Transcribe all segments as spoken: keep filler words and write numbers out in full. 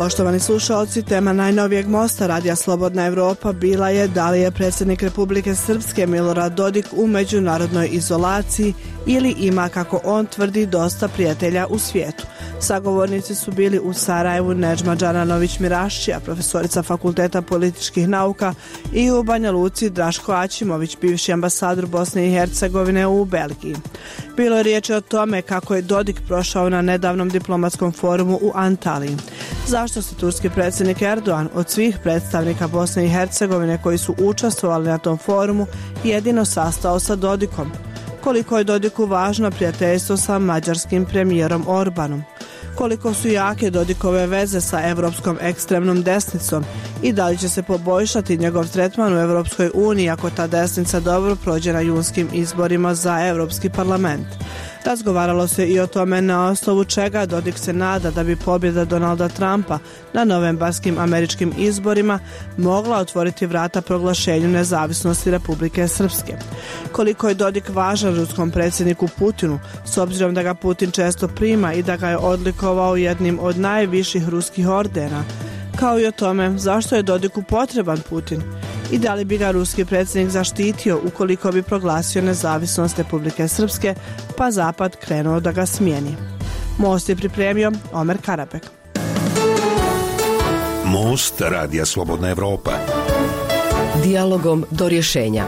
Poštovani slušalci, tema najnovijeg mosta Radija Slobodna Evropa bila je da li je predsjednik Republike Srpske Milorad Dodik u međunarodnoj izolaciji ili ima, kako on tvrdi, dosta prijatelja u svijetu. Sagovornici su bili u Sarajevu Nedžma Đananović-Mirašćija, profesorica Fakulteta političkih nauka, i u Banja Luci Draško Aćimović, bivši ambasador Bosne i Hercegovine u Belgiji. Bilo je riječi o tome kako je Dodik prošao na nedavnom diplomatskom forumu u Antaliji. Zašto se turski predsjednik Erdogan od svih predstavnika Bosne i Hercegovine koji su učestvovali na tom forumu jedino sastao sa Dodikom? Koliko je Dodiku važno prijateljstvo sa mađarskim premijerom Orbanom? Koliko su jake Dodikove veze sa evropskom ekstremnom desnicom i da li će se poboljšati njegov tretman u Evropskoj uniji ako ta desnica dobro prođe na junskim izborima za Europski parlament? Razgovaralo se i o tome na osnovu čega Dodik se nada da bi pobjeda Donalda Trumpa na novembarskim američkim izborima mogla otvoriti vrata proglašenju nezavisnosti Republike Srpske. Koliko je Dodik važan ruskom predsjedniku Putinu, s obzirom da ga Putin često prima i da ga je odlikovao jednim od najviših ruskih ordena, kao i o tome zašto je Dodiku potreban Putin i da li bi ga ruski predsjednik zaštitio ukoliko bi proglasio nezavisnost Republike Srpske, pa Zapad krenuo da ga smijeni. Most je pripremio Omer Karabek. Most Radija Slobodna Evropa. Dijalogom do rješenja.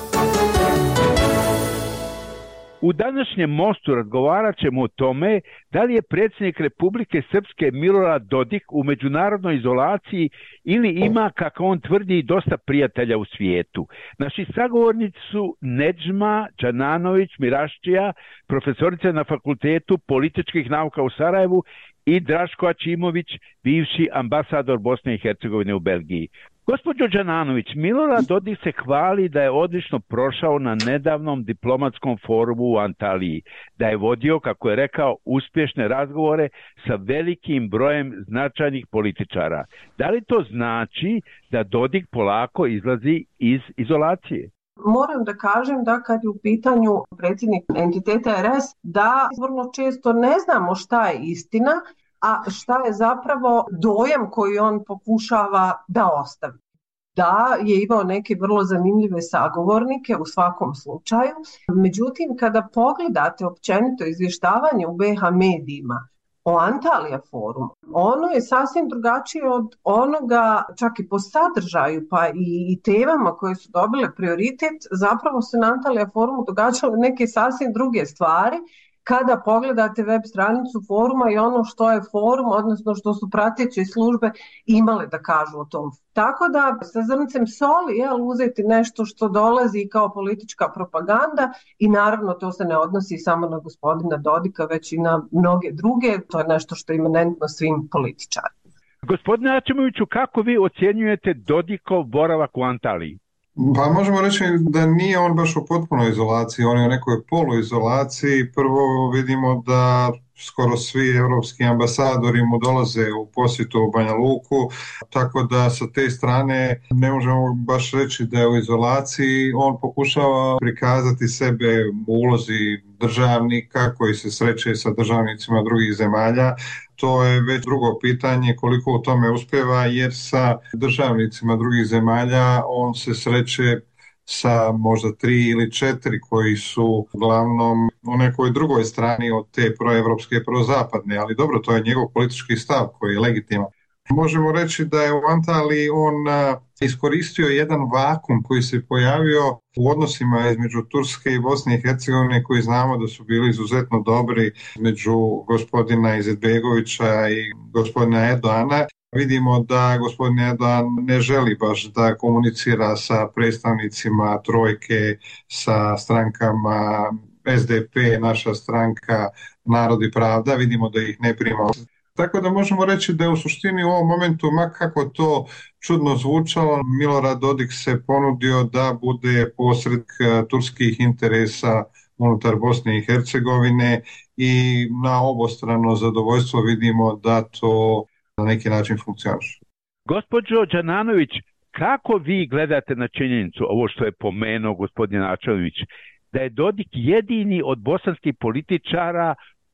U današnjem mostu razgovarat ćemo o tome da li je predsjednik Republike Srpske Milorad Dodik u međunarodnoj izolaciji ili ima, kako on tvrdi, dosta prijatelja u svijetu. Naši sagovornici su Nedžma Đananović-Mirašćija, profesorica na Fakultetu političkih nauka u Sarajevu, i Draško Aćimović, bivši ambasador Bosne i Hercegovine u Belgiji. Gospođo Đananović, Milorad Dodik se hvali da je odlično prošao na nedavnom diplomatskom forumu u Antaliji, da je vodio, kako je rekao, uspješne razgovore sa velikim brojem značajnih političara. Da li to znači da Dodik polako izlazi iz izolacije? Moram da kažem da kad je u pitanju predsjednik entiteta R S, da vrlo često ne znamo šta je istina, a šta je zapravo dojam koji on pokušava da ostavi. Da, je imao neke vrlo zanimljive sagovornike u svakom slučaju, međutim kada pogledate općenito izvještavanje u B H medijima o Antalija forumu, ono je sasvim drugačije od onoga, čak i po sadržaju pa i, i temama koje su dobile prioritet. Zapravo se na Antalija forumu događale neke sasvim druge stvari kada pogledate web stranicu foruma i ono što je forum, odnosno što su prateće službe imale da kažu o tom. Tako da sa zrncem soli je uzeti nešto što dolazi kao politička propaganda i naravno to se ne odnosi samo na gospodina Dodika, već i na mnoge druge. To je nešto što je imanentno svim političarima. Gospodine Aćimoviću, kako vi ocjenjujete Dodikov boravak u Antaliji? Pa možemo reći da nije on baš u potpunoj izolaciji, on je u nekoj poluizolaciji. Prvo vidimo da skoro svi evropski ambasadori mu dolaze u posjetu u Banja Luku, tako da sa te strane ne možemo baš reći da je u izolaciji. On pokušava prikazati sebe u ulozi državnika koji se sreće sa državnicima drugih zemalja. To je već drugo pitanje koliko u tome uspjeva, jer sa državnicima drugih zemalja on se sreće sa možda tri ili četiri koji su uglavnom u nekoj drugoj strani od te proevropske i prozapadne, ali dobro, to je njegov politički stav koji je legitiman. Možemo reći da je u Antaliji on iskoristio jedan vakum koji se pojavio u odnosima između Turske i Bosne i Hercegovine, koji znamo da su bili izuzetno dobri, među gospodina Izetbegovića i gospodina Erdogana. Vidimo da gospodin Erdogan ne želi baš da komunicira sa predstavnicima trojke, sa strankama S D P, naša stranka Narod i pravda, vidimo da ih ne prima. Tako da možemo reći da je u suštini u ovom momentu, ma kako to čudno zvučalo, Milorad Dodik se ponudio da bude posrednik turskih interesa unutar Bosne i Hercegovine i na obostrano zadovoljstvo vidimo da to na neki način funkcioniše. Gospođo Đananović, kako vi gledate na činjenicu, ovo što je pomenuo gospodin Aćimović, da je Dodik jedini od bosanskih političara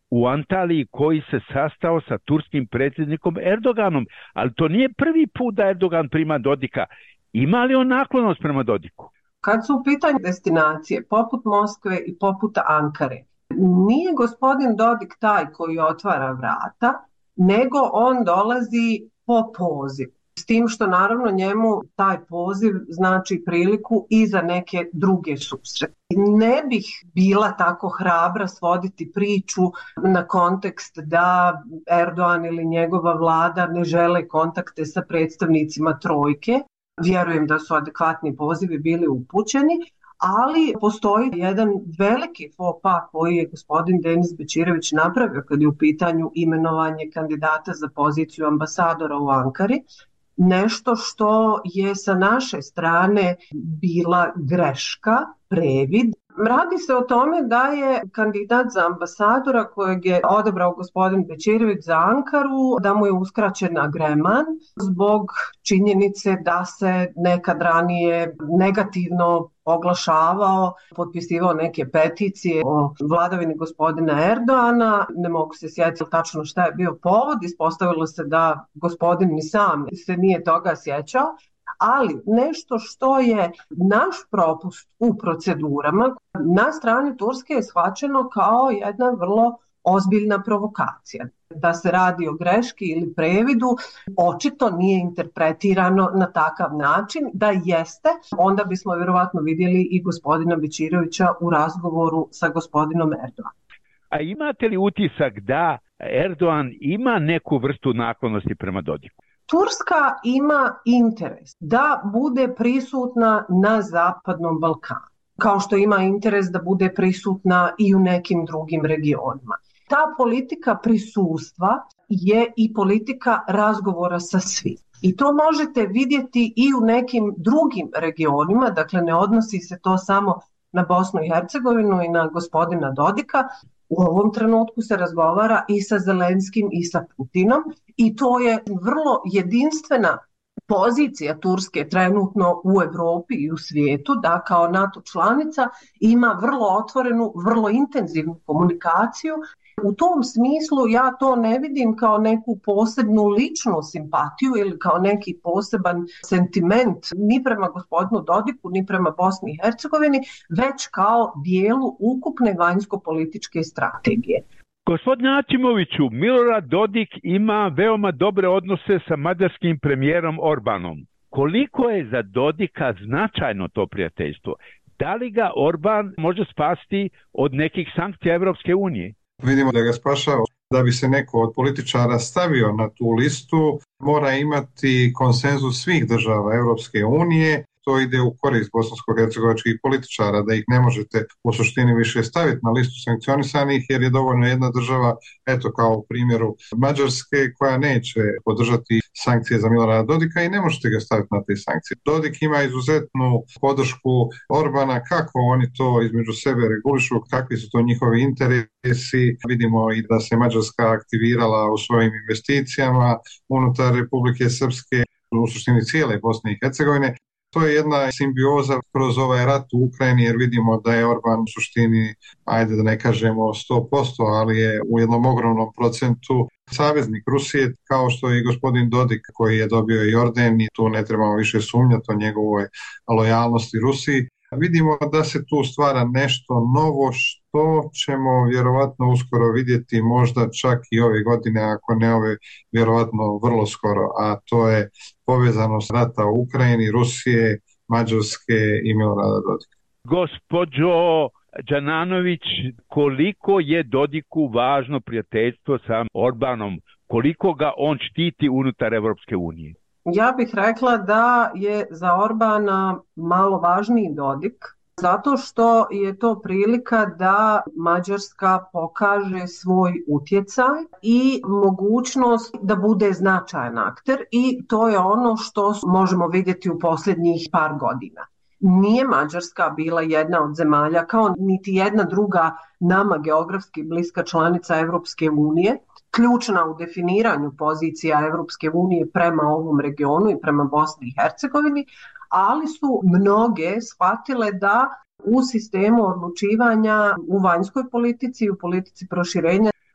u Antaliji koji se sastao sa turskim predsjednikom Erdoganom, ali to nije prvi put da Erdogan prima Dodika. Ima li on naklonost prema Dodiku? Kad su u pitanju destinacije poput Moskve i poput Ankare, nije gospodin Dodik taj koji otvara vrata, nego on dolazi po pozivu. S tim što naravno njemu taj poziv znači priliku i za neke druge susrete. Ne bih bila tako hrabra svoditi priču na kontekst da Erdogan ili njegova vlada ne žele kontakte sa predstavnicima trojke. Vjerujem da su adekvatni pozivi bili upućeni, ali postoji jedan veliki faux pas koji je gospodin Denis Bećirević napravio kad je u pitanju imenovanje kandidata za poziciju ambasadora u Ankari. Nešto što je sa naše strane bila greška, previd. Radi se o tome da je kandidat za ambasadora kojeg je odabrao gospodin Bećirević za Ankaru, da mu je uskraćen agreman zbog činjenice da se nekad ranije negativno oglašavao, potpisivao neke peticije o vladavini gospodina Erdoana. Ne mogu se sjetiti tačno šta je bio povod, ispostavilo se da gospodin ni sam se nije toga sjećao. Ali nešto što je naš propust u procedurama na strani Turske je shvaćeno kao jedna vrlo ozbiljna provokacija. Da se radi o greški ili previdu, očito nije interpretirano na takav način. Da jeste, onda bismo vjerovatno vidjeli i gospodina Bećirevića u razgovoru sa gospodinom Erdoganom. A imate li utisak da Erdogan ima neku vrstu naklonosti prema Dodiku? Turska ima interes da bude prisutna na Zapadnom Balkanu, kao što ima interes da bude prisutna i u nekim drugim regionima. Ta politika prisustva je i politika razgovora sa svim. I to možete vidjeti i u nekim drugim regionima, dakle ne odnosi se to samo na Bosnu i Hercegovinu i na gospodina Dodika. U ovom trenutku se razgovara i sa Zelenskim i sa Putinom i to je vrlo jedinstvena pozicija Turske trenutno u Europi i u svijetu, da kao NATO članica ima vrlo otvorenu, vrlo intenzivnu komunikaciju. U tom smislu ja to ne vidim kao neku posebnu ličnu simpatiju ili kao neki poseban sentiment ni prema gospodinu Dodiku, ni prema Bosni i Hercegovini, već kao dijelu ukupne vanjsko-političke strategije. Gospodine Aćimoviću, Milorad Dodik ima veoma dobre odnose sa mađarskim premijerom Orbanom. Koliko je za Dodika značajno to prijateljstvo? Da li ga Orban može spasti od nekih sankcija Evropske unije? Vidimo da ga spašava. Da bi se neko od političara stavio na tu listu, mora imati konsenzus svih država Europske unije. To ide u korist bosansko-hercegovačkih političara, da ih ne možete u suštini više staviti na listu sankcionisanih, jer je dovoljno jedna država, eto kao u primjeru Mađarske, koja neće podržati sankcije za Milorada Dodika i ne možete ga staviti na te sankcije. Dodik ima izuzetnu podršku Orbana, kako oni to između sebe regulišu, kakvi su to njihovi interesi. Vidimo i da se Mađarska aktivirala u svojim investicijama unutar Republike Srpske, u suštini cijele Bosne i Hercegovine. To je jedna simbioza kroz ovaj rat u Ukrajini, jer vidimo da je Orban u suštini, ajde da ne kažemo sto posto, ali je u jednom ogromnom procentu saveznik Rusije, kao što je i gospodin Dodik koji je dobio i orden i tu ne trebamo više sumnjati o njegovoj lojalnosti Rusiji. Vidimo da se tu stvara nešto novo što ćemo vjerovatno uskoro vidjeti, možda čak i ove godine, ako ne ove, vjerovatno vrlo skoro, a to je povezanost rata u Ukrajini, Rusije, Mađarske i Milorada Dodika. Gospođo Đananović, koliko je Dodiku važno prijateljstvo sa Orbanom? Koliko ga on štiti unutar Evropske unije? Ja bih rekla da je za Orbana malo važniji Dodik, zato što je to prilika da Mađarska pokaže svoj utjecaj i mogućnost da bude značajan akter i to je ono što možemo vidjeti u posljednjih par godina. Nije Mađarska bila jedna od zemalja, kao niti jedna druga nama geografski bliska članica Evropske unije, ključna u definiranju pozicija Evropske unije prema ovom regionu i prema Bosni i Hercegovini, ali su mnoge shvatile da u sistemu odlučivanja u vanjskoj politici i u politici proširenja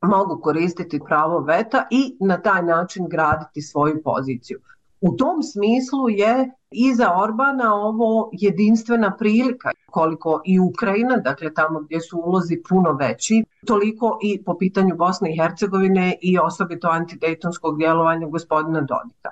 mogu koristiti pravo veta i na taj način graditi svoju poziciju. U tom smislu je i za Orbana ovo jedinstvena prilika, koliko i Ukrajina, dakle tamo gdje su ulozi puno veći, toliko i po pitanju Bosne i Hercegovine i osobito antidejtonskog djelovanja gospodina Dodika.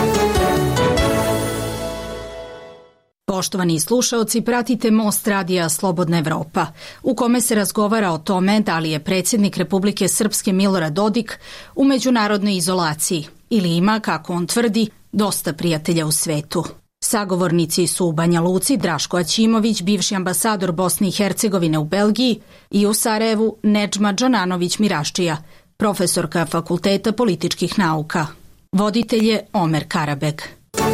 Poštovani slušaoci, pratite Most radija Slobodna Evropa, u kome se razgovara o tome da li je predsjednik Republike Srpske Milorad Dodik u međunarodnoj izolaciji ili ima, kako on tvrdi, dosta prijatelja u svetu. Sagovornici su u Banja Luci Draško Aćimović, bivši ambasador Bosne i Hercegovine u Belgiji, i u Sarajevu Nedžma Džananović Miraščija, profesorka Fakulteta političkih nauka. Voditelj je Omer Karabek.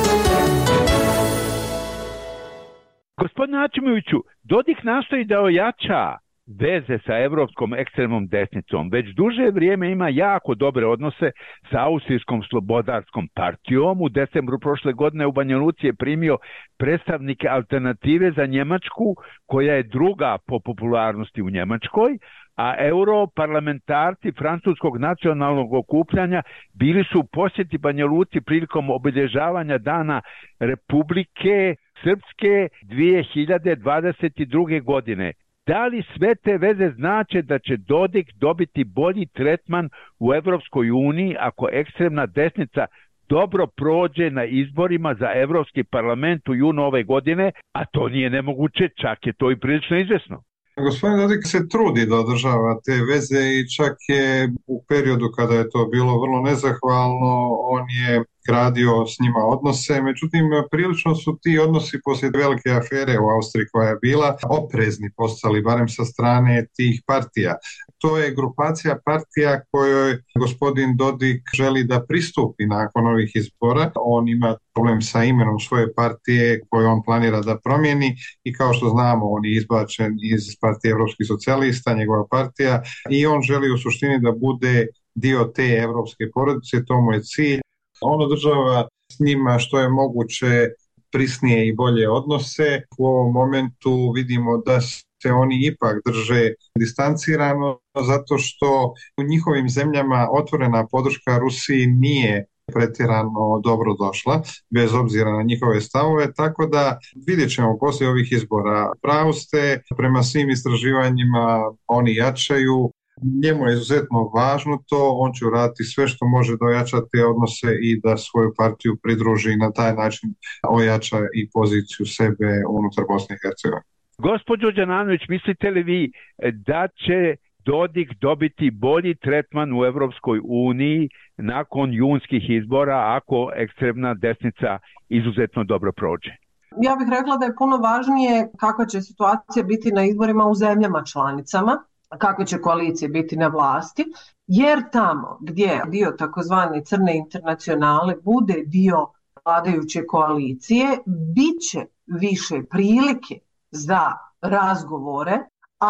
Gospodine Aćimoviću, Dodik nastoji da ojača veze sa evropskom ekstremnom desnicom. Već duže vrijeme ima jako dobre odnose sa Austrijskom slobodarskom partijom. U decembru prošle godine u Banja Luci je primio predstavnike Alternative za Njemačku, koja je druga po popularnosti u Njemačkoj, a europarlamentarci Francuskog nacionalnog okupljanja bili su u posjeti Banja Luci prilikom obilježavanja Dana Republike Srpske dvije hiljade dvadeset druge. godine. Da li sve te veze znače da će Dodik dobiti bolji tretman u Evropskoj uniji ako ekstremna desnica dobro prođe na izborima za Evropski parlament u junu ove godine, a to nije nemoguće, čak je to i prilično izvesno? Gospodin Dodik se trudi da održava te veze i čak je u periodu kada je to bilo vrlo nezahvalno, on je gradio s njima odnose, međutim prilično su ti odnosi poslije velike afere u Austriji koja je bila oprezni postali, barem sa strane tih partija. To je grupacija partija kojoj gospodin Dodik želi da pristupi nakon ovih izbora. On ima problem sa imenom svoje partije koju on planira da promijeni i kao što znamo on je izbačen iz partije Evropskih socijalista, njegova partija, i on želi u suštini da bude dio te evropske porodice, to mu je cilj. On održava s njima što je moguće prisnije i bolje odnose. U ovom momentu vidimo da se oni ipak drže distancirano zato što u njihovim zemljama otvorena podrška Rusiji nije pretjerano dobro došla, bez obzira na njihove stavove, tako da vidjet ćemo poslije ovih izbora. Pravo ste, prema svim istraživanjima oni jačaju. Njemu je izuzetno važno to, on će uraditi sve što može da ojača te odnose i da svoju partiju pridruži i na taj način ojača i poziciju sebe unutar Bosne i Hercegovine. Gospođo Đananović, mislite li vi da će Dodik dobiti bolji tretman u Evropskoj uniji nakon junskih izbora ako ekstremna desnica izuzetno dobro prođe? Ja bih rekla da je puno važnije kakva će situacija biti na izborima u zemljama članicama, kakve će koalicije biti na vlasti, jer tamo gdje dio takozvane crne internacionale bude dio vladajuće koalicije, bit će više prilike za razgovore,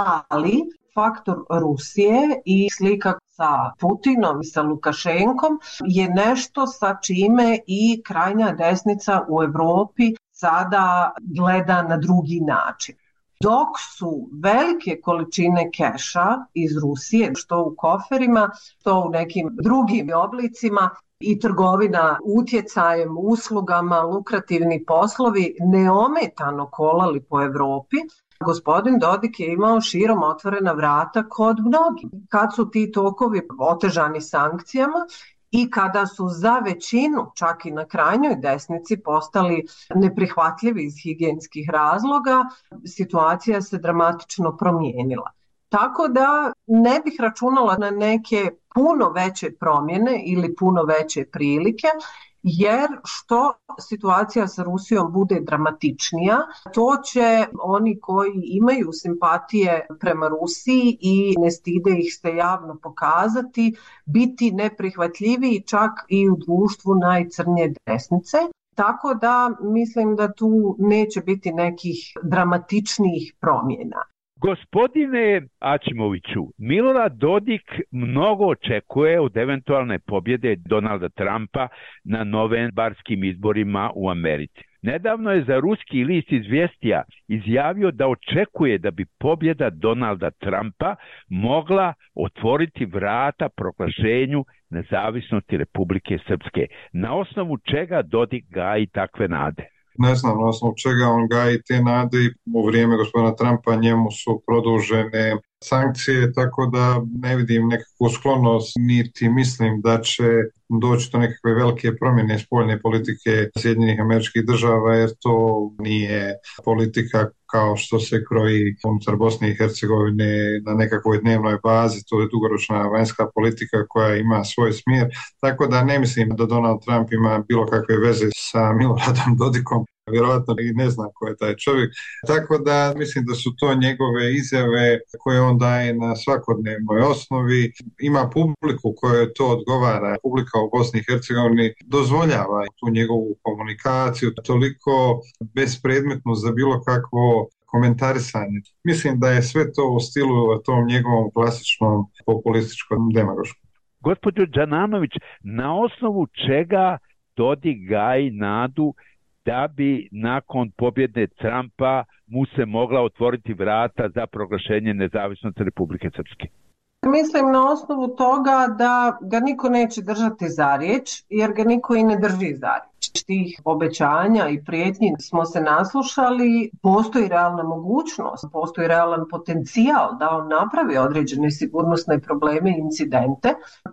ali faktor Rusije i slika sa Putinom i sa Lukašenkom je nešto sa čime i krajnja desnica u Europi sada gleda na drugi način. Dok su velike količine keša iz Rusije, što u koferima, što u nekim drugim oblicima, i trgovina utjecajem, uslugama, lukrativni poslovi neometano kolali po Europi, gospodin Dodik je imao širom otvorena vrata kod mnogih. Kad su ti tokovi otežani sankcijama i kada su za većinu, čak i na krajnjoj desnici, postali neprihvatljivi iz higijenskih razloga, situacija se dramatično promijenila. Tako da ne bih računala na neke puno veće promjene ili puno veće prilike, jer što situacija sa Rusijom bude dramatičnija, to će oni koji imaju simpatije prema Rusiji i ne stide ih se javno pokazati, biti neprihvatljiviji čak i u društvu najcrnje desnice. Tako da mislim da tu neće biti nekih dramatičnijih promjena. Gospodine Aćimoviću, Milorad Dodik mnogo očekuje od eventualne pobjede Donalda Trumpa na novembarskim izborima u Americi. Nedavno je za ruski list Izvjestija izjavio da očekuje da bi pobjeda Donalda Trumpa mogla otvoriti vrata proglašenju nezavisnosti Republike Srpske. Na osnovu čega Dodik gaji takve nade? Ne znam na osnovu čega on gaji te nade. U vrijeme gospodina Trumpa njemu su produžene sankcije, tako da ne vidim nekakvu sklonost, niti mislim da će doći do nekakve velike promjene spoljne politike Sjedinjenih Američkih Država, jer to nije politika kao što se kroji unutar Bosne i Hercegovine na nekakvoj dnevnoj bazi. To je dugoročna vanjska politika koja ima svoj smjer, tako da ne mislim da Donald Trump ima bilo kakve veze sa Miloradom Dodikom. Vjerojatno i ne znam ko je taj čovjek. Tako da mislim da su to njegove izjave koje on daje na svakodnevnoj osnovi. Ima publiku kojoj to odgovara. Publika u Bosni i Hercegovini dozvoljava tu njegovu komunikaciju toliko bespredmetnu za bilo kakvo komentarisanje. Mislim da je sve to u stilu tom njegovom klasičnom populističkom demagoškom. Gospođo Đananović, na osnovu čega Dodik gaji nadu da bi nakon pobjede Trumpa mu se mogla otvoriti vrata za proglašenje nezavisnosti Republike Srpske? Mislim na osnovu toga da ga niko neće držati za riječ, jer ga niko i ne drži za riječ. Tih obećanja i prijetnji smo se naslušali, postoji realna mogućnost, postoji realan potencijal da on napravi određene sigurnosne probleme i incidente,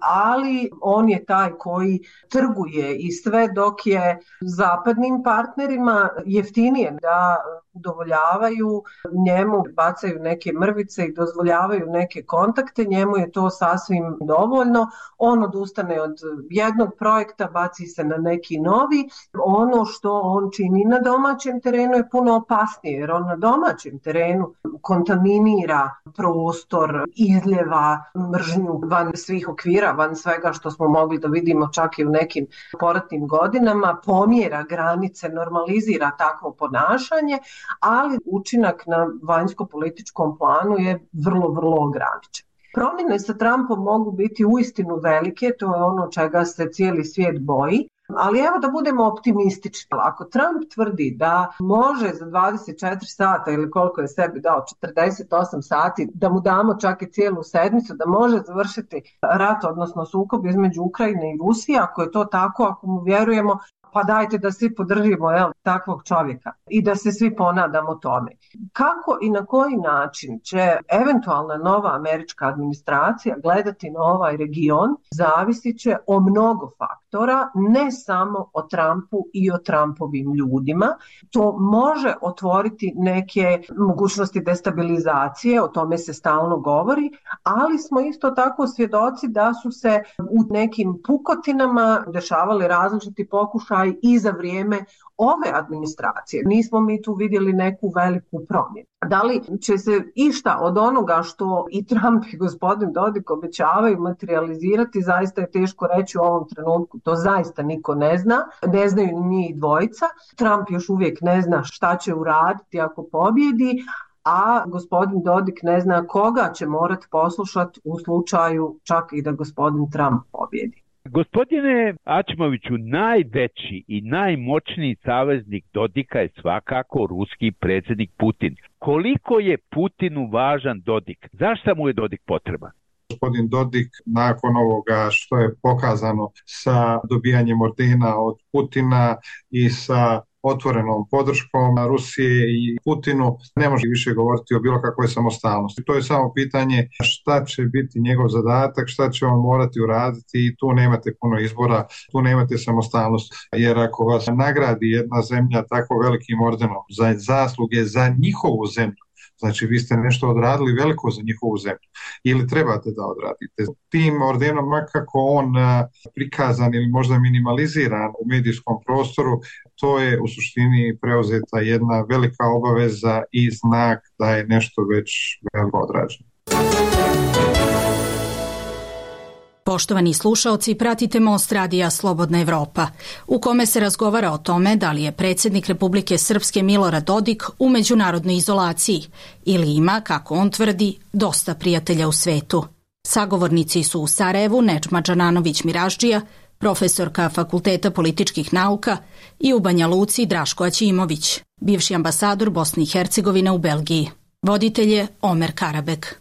ali on je taj koji trguje i sve dok je zapadnim partnerima jeftinije da udovoljavaju njemu, bacaju neke mrvice i dozvoljavaju neke kontakte, njemu je to sasvim dovoljno. On odustane od jednog projekta, baci se na neki novi. Ono što on čini na domaćem terenu je puno opasnije, jer on na domaćem terenu kontaminira prostor, izljeva mržnju van svih okvira, van svega što smo mogli da vidimo čak i u nekim poratnim godinama, pomjera granice, normalizira takvo ponašanje, ali učinak na vanjsko-političkom planu je vrlo, vrlo ograničen. Promjene sa Trumpom mogu biti uistinu velike, to je ono čega se cijeli svijet boji, ali evo da budemo optimistični. Ako Trump tvrdi da može za dvadeset četiri sata ili koliko je sebi dao, četrdeset osam sati, da mu damo čak i cijelu sedmicu, da može završiti rat, odnosno sukob između Ukrajine i Rusije, ako je to tako, ako mu vjerujemo, pa dajte da svi podržimo jel, takvog čovjeka i da se svi ponadamo tome. Kako i na koji način će eventualna nova američka administracija gledati na ovaj region, zavisit će o mnogo faktora, ne samo o Trumpu i o Trumpovim ljudima. To može otvoriti neke mogućnosti destabilizacije, o tome se stalno govori, ali smo isto tako svjedoci da su se u nekim pukotinama dešavali različiti pokušaj i za vrijeme ove administracije. Nismo mi tu vidjeli neku veliku promjenu. Da li će se išta od onoga što i Trump i gospodin Dodik obećavaju materializirati, zaista je teško reći u ovom trenutku. To zaista niko ne zna. Ne znaju ni njih dvojica. Trump još uvijek ne zna šta će uraditi ako pobjedi, a gospodin Dodik ne zna koga će morati poslušati u slučaju čak i da gospodin Trump pobjedi. Gospodine Ačimoviću, najveći i najmoćniji saveznik Dodika je svakako ruski predsjednik Putin. Koliko je Putinu važan Dodik? Zašto mu je Dodik potreban? Gospodin Dodik, nakon ovoga što je pokazano sa dobijanjem ordena od Putina i sa otvorenom podrškom Rusije i Putinu, ne može više govoriti o bilo kakvoj samostalnosti. To je samo pitanje šta će biti njegov zadatak, šta će on morati uraditi i tu nemate puno izbora, tu nemate samostalnost. Jer ako vas nagradi jedna zemlja tako velikim ordenom za zasluge za njihovu zemlju, znači vi ste nešto odradili veliko za njihovu zemlju ili trebate da odradite. Tim ordenom, makako on prikazan ili možda minimaliziran u medijskom prostoru, to je u suštini preuzeta jedna velika obaveza i znak da je nešto već veliko odrađeno. Poštovani slušaoci, pratite Most radija Slobodna Evropa, u kome se razgovara o tome da li je predsjednik Republike Srpske Milorad Dodik u međunarodnoj izolaciji ili ima, kako on tvrdi, dosta prijatelja u svetu. Sagovornici su u Sarajevu Nedžma Đananović Miraždžija, profesorka Fakulteta političkih nauka, i u Banja Luci Draško Aćimović, bivši ambasador Bosne i Hercegovine u Belgiji. Voditelj je Omer Karabek.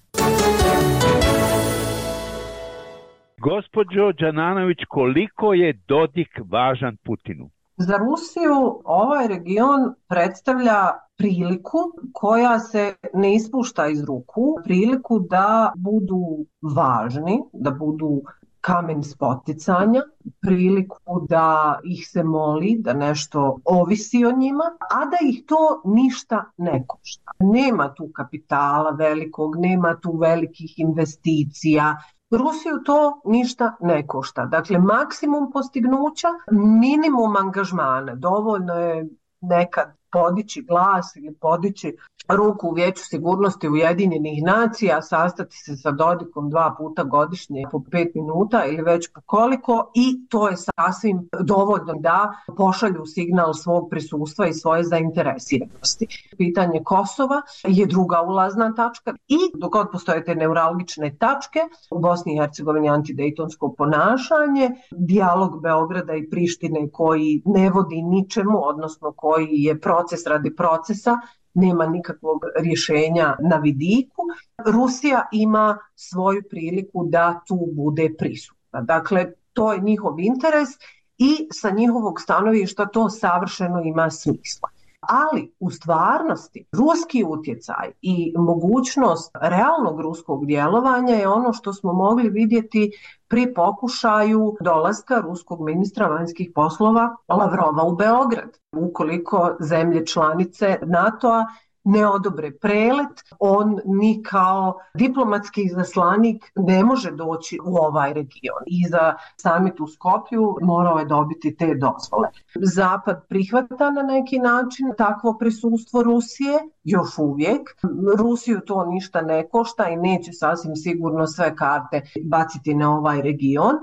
Gospođo Đananović, koliko je Dodik važan Putinu? Za Rusiju ovaj region predstavlja priliku koja se ne ispušta iz ruku, priliku da budu važni, da budu kamen spoticanja, priliku da ih se moli, da nešto ovisi o njima, a da ih to ništa ne košta. Nema tu kapitala velikog, nema tu velikih investicija. Rusiju to ništa ne košta. Dakle, maksimum postignuća, minimum angažmana. Dovoljno je nekad podići glas ili podići ruku u Vijeću sigurnosti Ujedinjenih nacija, sastati se sa Dodikom dva puta godišnje po pet minuta ili već po koliko, i to je sasvim dovoljno da pošalju signal svog prisustva i svoje zainteresiranosti. Pitanje Kosova je druga ulazna tačka i dok god postoje te neuralgične tačke u Bosni i Hercegovini antidejtonsko ponašanje, dijalog Beograda i Prištine koji ne vodi ničemu, odnosno koji je proces radi procesa, nema nikakvog rješenja na vidiku, Rusija ima svoju priliku da tu bude prisutna. Dakle, to je njihov interes i sa njihovog stanovišta to savršeno ima smisla. Ali u stvarnosti ruski utjecaj i mogućnost realnog ruskog djelovanja je ono što smo mogli vidjeti pri pokušaju dolaska ruskog ministra vanjskih poslova Lavrova u Beograd. Ukoliko zemlje članice NATO-a ne odobre prelet, on ni kao diplomatski izaslanik ne može doći u ovaj region. I za samit u Skopju morao je dobiti te dozvole. Zapad prihvata na neki način takvo prisustvo Rusije, još uvijek. Rusiju to ništa ne košta i neće sasvim sigurno sve karte baciti na ovaj region,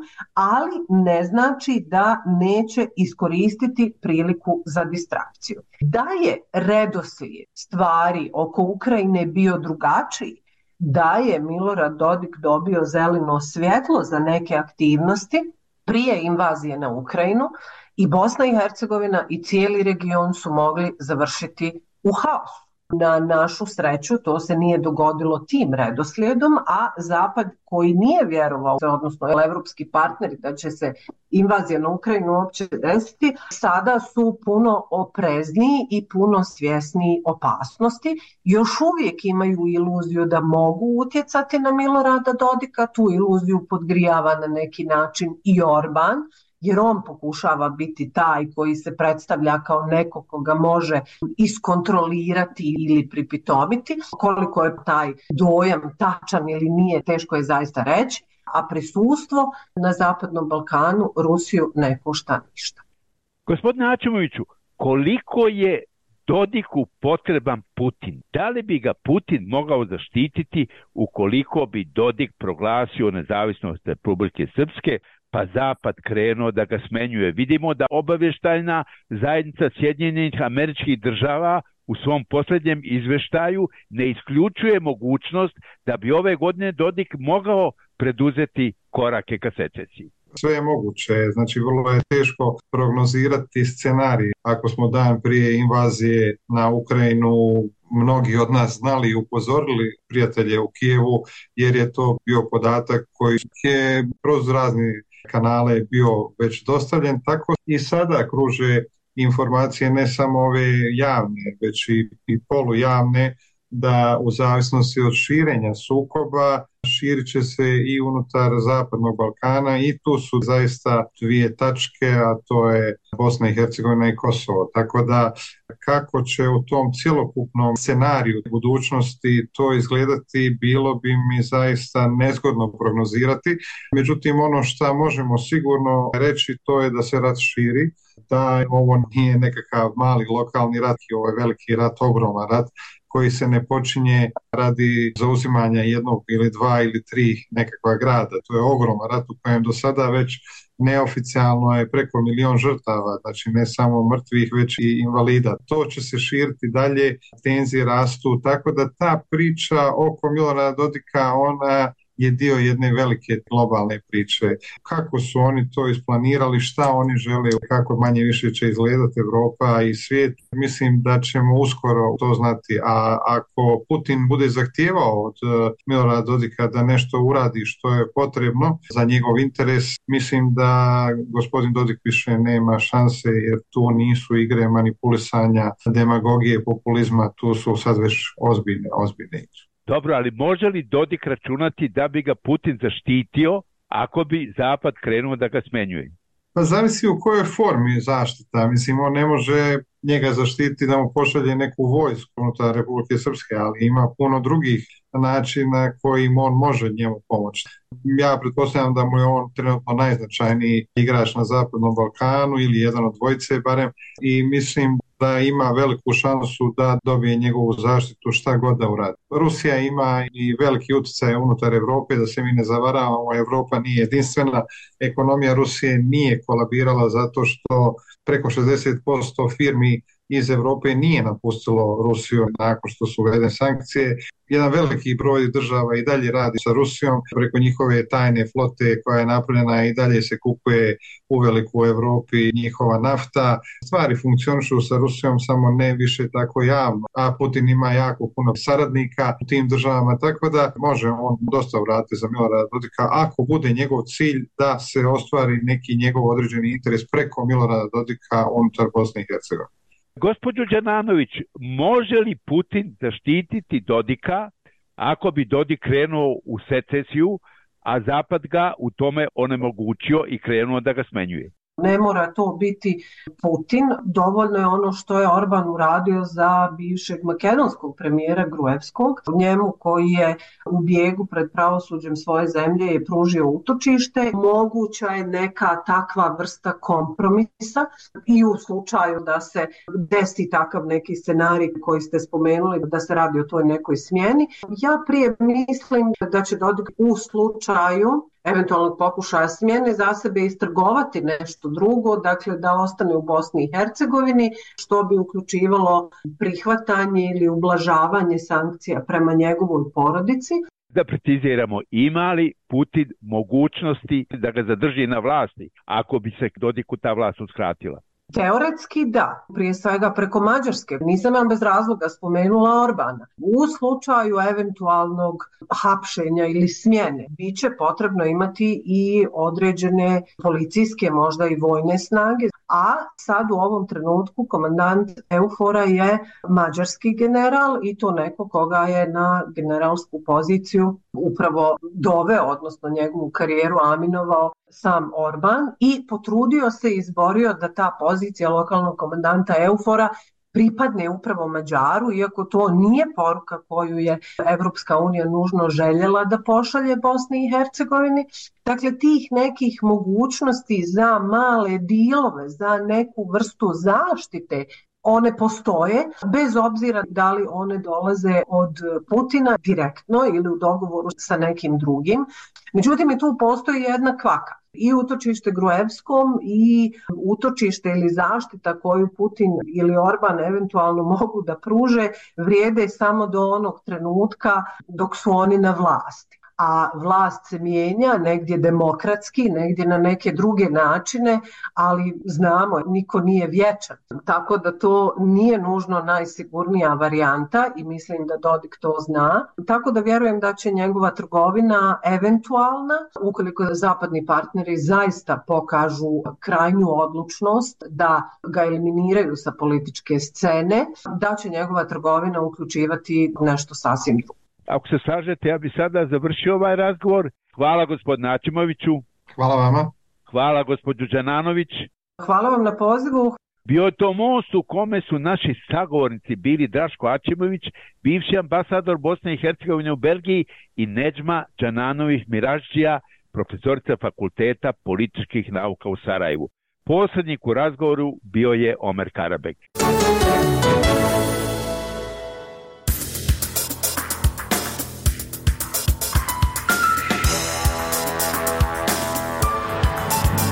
ali ne znači da neće iskoristiti priliku za distrakciju. Da je redoslijed stvari oko Ukrajine bio drugačiji, da je Milorad Dodik dobio zeleno svjetlo za neke aktivnosti prije invazije na Ukrajinu, i Bosna i Hercegovina i cijeli region su mogli završiti u haosu. Na našu sreću to se nije dogodilo tim redoslijedom, a Zapad koji nije vjerovao, odnosno evropski partneri, da će se invazija na Ukrajinu uopće desiti, sada su puno oprezniji i puno svjesniji opasnosti. Još uvijek imaju iluziju da mogu utjecati na Milorada Dodika, tu iluziju podgrijava na neki način i Orban, jer on pokušava biti taj koji se predstavlja kao neko koga može iskontrolirati ili pripitomiti. Koliko je taj dojam tačan ili nije, teško je zaista reći, a prisustvo na Zapadnom Balkanu Rusiju ne košta ništa. Gospodine Aćimoviću, koliko je Dodiku potreban Putin? Da li bi ga Putin mogao zaštititi ukoliko bi Dodik proglasio nezavisnost Republike Srpske, pa Zapad krenuo da ga smenjuje? Vidimo da obavještajna zajednica Sjedinjenih Američkih Država u svom posljednjem izveštaju ne isključuje mogućnost da bi ove godine Dodik mogao preduzeti korake ka secesiji. Sve je moguće, znači vrlo je teško prognozirati scenarij. Ako smo dan prije invazije na Ukrajinu mnogi od nas znali i upozorili prijatelje u Kijevu, jer je to bio podatak koji je kroz razne kanale bio već dostavljen, tako i sada kruže informacije ne samo ove javne, već i, i polujavne, da u zavisnosti od širenja sukoba širit će se i unutar Zapadnog Balkana, i tu su zaista dvije tačke, a to je Bosna i Hercegovina i Kosovo. Tako da kako će u tom cjelokupnom scenariju budućnosti to izgledati, bilo bi mi zaista nezgodno prognozirati. Međutim, ono što možemo sigurno reći, to je da se rat širi, da ovo nije nekakav mali lokalni rat, ovo je veliki rat, ogroman rat, koji se ne počinje radi zauzimanja jednog ili dva ili tri nekakva grada. To je ogroman rat u kojem do sada već neoficijalno je preko milion žrtava, znači ne samo mrtvih, već i invalida. To će se širiti dalje, tenzije rastu, tako da ta priča oko Milorada Dodika, ona je dio jedne velike globalne priče. Kako su oni to isplanirali, šta oni žele, kako manje više će izgledati Europa i svijet, mislim da ćemo uskoro to znati. A ako Putin bude zahtijevao od Milorada Dodika da nešto uradi što je potrebno za njegov interes, mislim da gospodin Dodik više nema šanse, jer tu nisu igre manipulisanja, demagogije, populizma, tu su sad već ozbiljne, ozbiljne igre. Dobro, ali može li Dodik računati da bi ga Putin zaštitio ako bi Zapad krenuo da ga smenjuje? Pa zavisi u kojoj formi zaštita. Mislim, on ne može njega zaštititi da mu pošalje neku vojsku unutar Republike Srpske, ali ima puno drugih načina kojim on može njemu pomoći. Ja pretpostavljam da mu je on trenutno najznačajniji igrač na Zapadnom Balkanu ili jedan od dvojice barem, i mislim da ima veliku šansu da dobije njegovu zaštitu šta god da uradi. Rusija ima i veliki utjecaj unutar Europe, da se mi ne zavaravamo, Europa nije jedinstvena, ekonomija Rusije nije kolabirala zato što preko šezdeset posto firmi iz Europe nije napustilo Rusiju nakon što su uvedene sankcije. Jedan veliki broj država i dalje radi sa Rusijom, preko njihove tajne flote koja je napravljena i dalje se kupuje uveliko u Europi njihova nafta. Stvari funkcionišu sa Rusijom, samo ne više tako javno, a Putin ima jako puno saradnika u tim državama, tako da može on dosta uraditi za Milorada Dodika ako bude njegov cilj da se ostvari neki njegov određeni interes preko Milorada Dodika unutar Bosne i Hercegovine. Gospođo Đananović, može li Putin zaštititi Dodika ako bi Dodik krenuo u secesiju, a Zapad ga u tome onemogućio i krenuo da ga smenjuje? Ne mora to biti Putin, dovoljno je ono što je Orban uradio za bivšeg makedonskog premijera Gruevskog, njemu koji je u bijegu pred pravosuđem svoje zemlje je pružio utočište. Moguća je neka takva vrsta kompromisa i u slučaju da se desi takav neki scenarij koji ste spomenuli, da se radi o toj nekoj smjeni. Ja prije mislim da će Dodik u slučaju eventualnog pokušaja smjene za sebe istrgovati nešto drugo, dakle da ostane u Bosni i Hercegovini, što bi uključivalo prihvatanje ili ublažavanje sankcija prema njegovoj porodici. Da preciziramo, ima li Putin mogućnosti da ga zadrži na vlasti ako bi se Dodiku ta vlast uskratila? Teoretski da, prije svega preko Mađarske. Nisam vam bez razloga spomenula Orbana. U slučaju eventualnog hapšenja ili smjene bit će potrebno imati i određene policijske, možda i vojne snage, a sad u ovom trenutku komandant EUFOR-a je mađarski general i to neko koga je na generalsku poziciju upravo doveo, odnosno njegovu karijeru aminovao sam Orban i potrudio se i izborio da ta pozicija lokalnog komandanta EUFOR-a pripadne upravo Mađaru, iako to nije poruka koju je Evropska unija nužno željela da pošalje Bosni i Hercegovini. Dakle, tih nekih mogućnosti za male dilove, za neku vrstu zaštite, one postoje, bez obzira da li one dolaze od Putina direktno ili u dogovoru sa nekim drugim. Međutim, i tu postoji jedna kvaka. I utočište Gruevskom i utočište ili zaštita koju Putin ili Orban eventualno mogu da pruže vrijede samo do onog trenutka dok su oni na vlasti. A vlast se mijenja negdje demokratski, negdje na neke druge načine, ali znamo, niko nije vječan. Tako da to nije nužno najsigurnija varijanta i mislim da Dodik to zna. Tako da vjerujem da će njegova trgovina eventualna, ukoliko zapadni partneri zaista pokažu krajnju odlučnost da ga eliminiraju sa političke scene, da će njegova trgovina uključivati nešto sasvim drugo. Ako se slažete, ja bi sada završio ovaj razgovor. Hvala gospodinu Aćimoviću. Hvala vama. Hvala gospođu Đananović. Hvala vam na pozivu. Bio je to most u kome su naši sagovornici bili Draško Aćimović, bivši ambasador Bosne i Hercegovine u Belgiji, i Nedžma Đananović Miraždžija, profesorica Fakulteta političkih nauka u Sarajevu. Posrednik u razgovoru bio je Omer Karabek.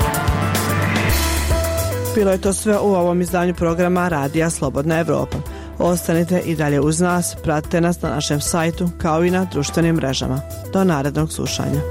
Bilo je to sve u ovom izdanju programa Radija Slobodna Evropa. Ostanite i dalje uz nas, pratite nas na našem sajtu kao i na društvenim mrežama. Do narednog slušanja.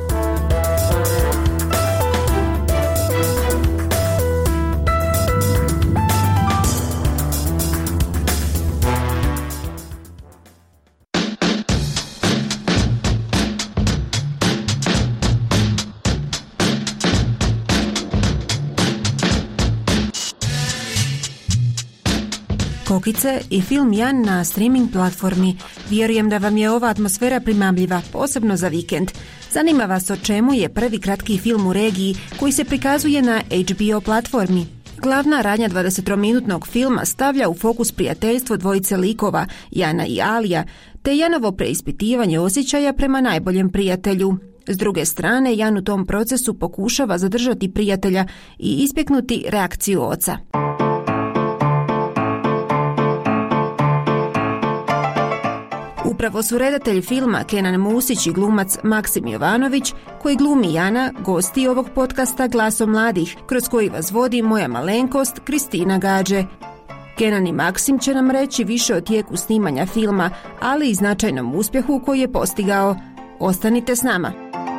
Kokice i film Jan na streaming platformi. Vjerujem da vam je ova atmosfera primamljiva, posebno za vikend. Zanima vas o čemu je prvi kratki film u regiji koji se prikazuje na H B O platformi. Glavna radnja dvadesetominutnog filma stavlja u fokus prijateljstvo dvojice likova, Jana i Alija, te Janovo preispitivanje osjećaja prema najboljem prijatelju. S druge strane, Jan u tom procesu pokušava zadržati prijatelja i ispeknuti reakciju oca. Upravo su redatelj filma Kenan Musić i glumac Maksim Jovanović, koji glumi Jana, gosti ovog podcasta Glasom mladih, kroz koji vas vodi moja malenkost Kristina Gađe. Kenan i Maksim će nam reći više o tijeku snimanja filma, ali i značajnom uspjehu koji je postigao. Ostanite s nama.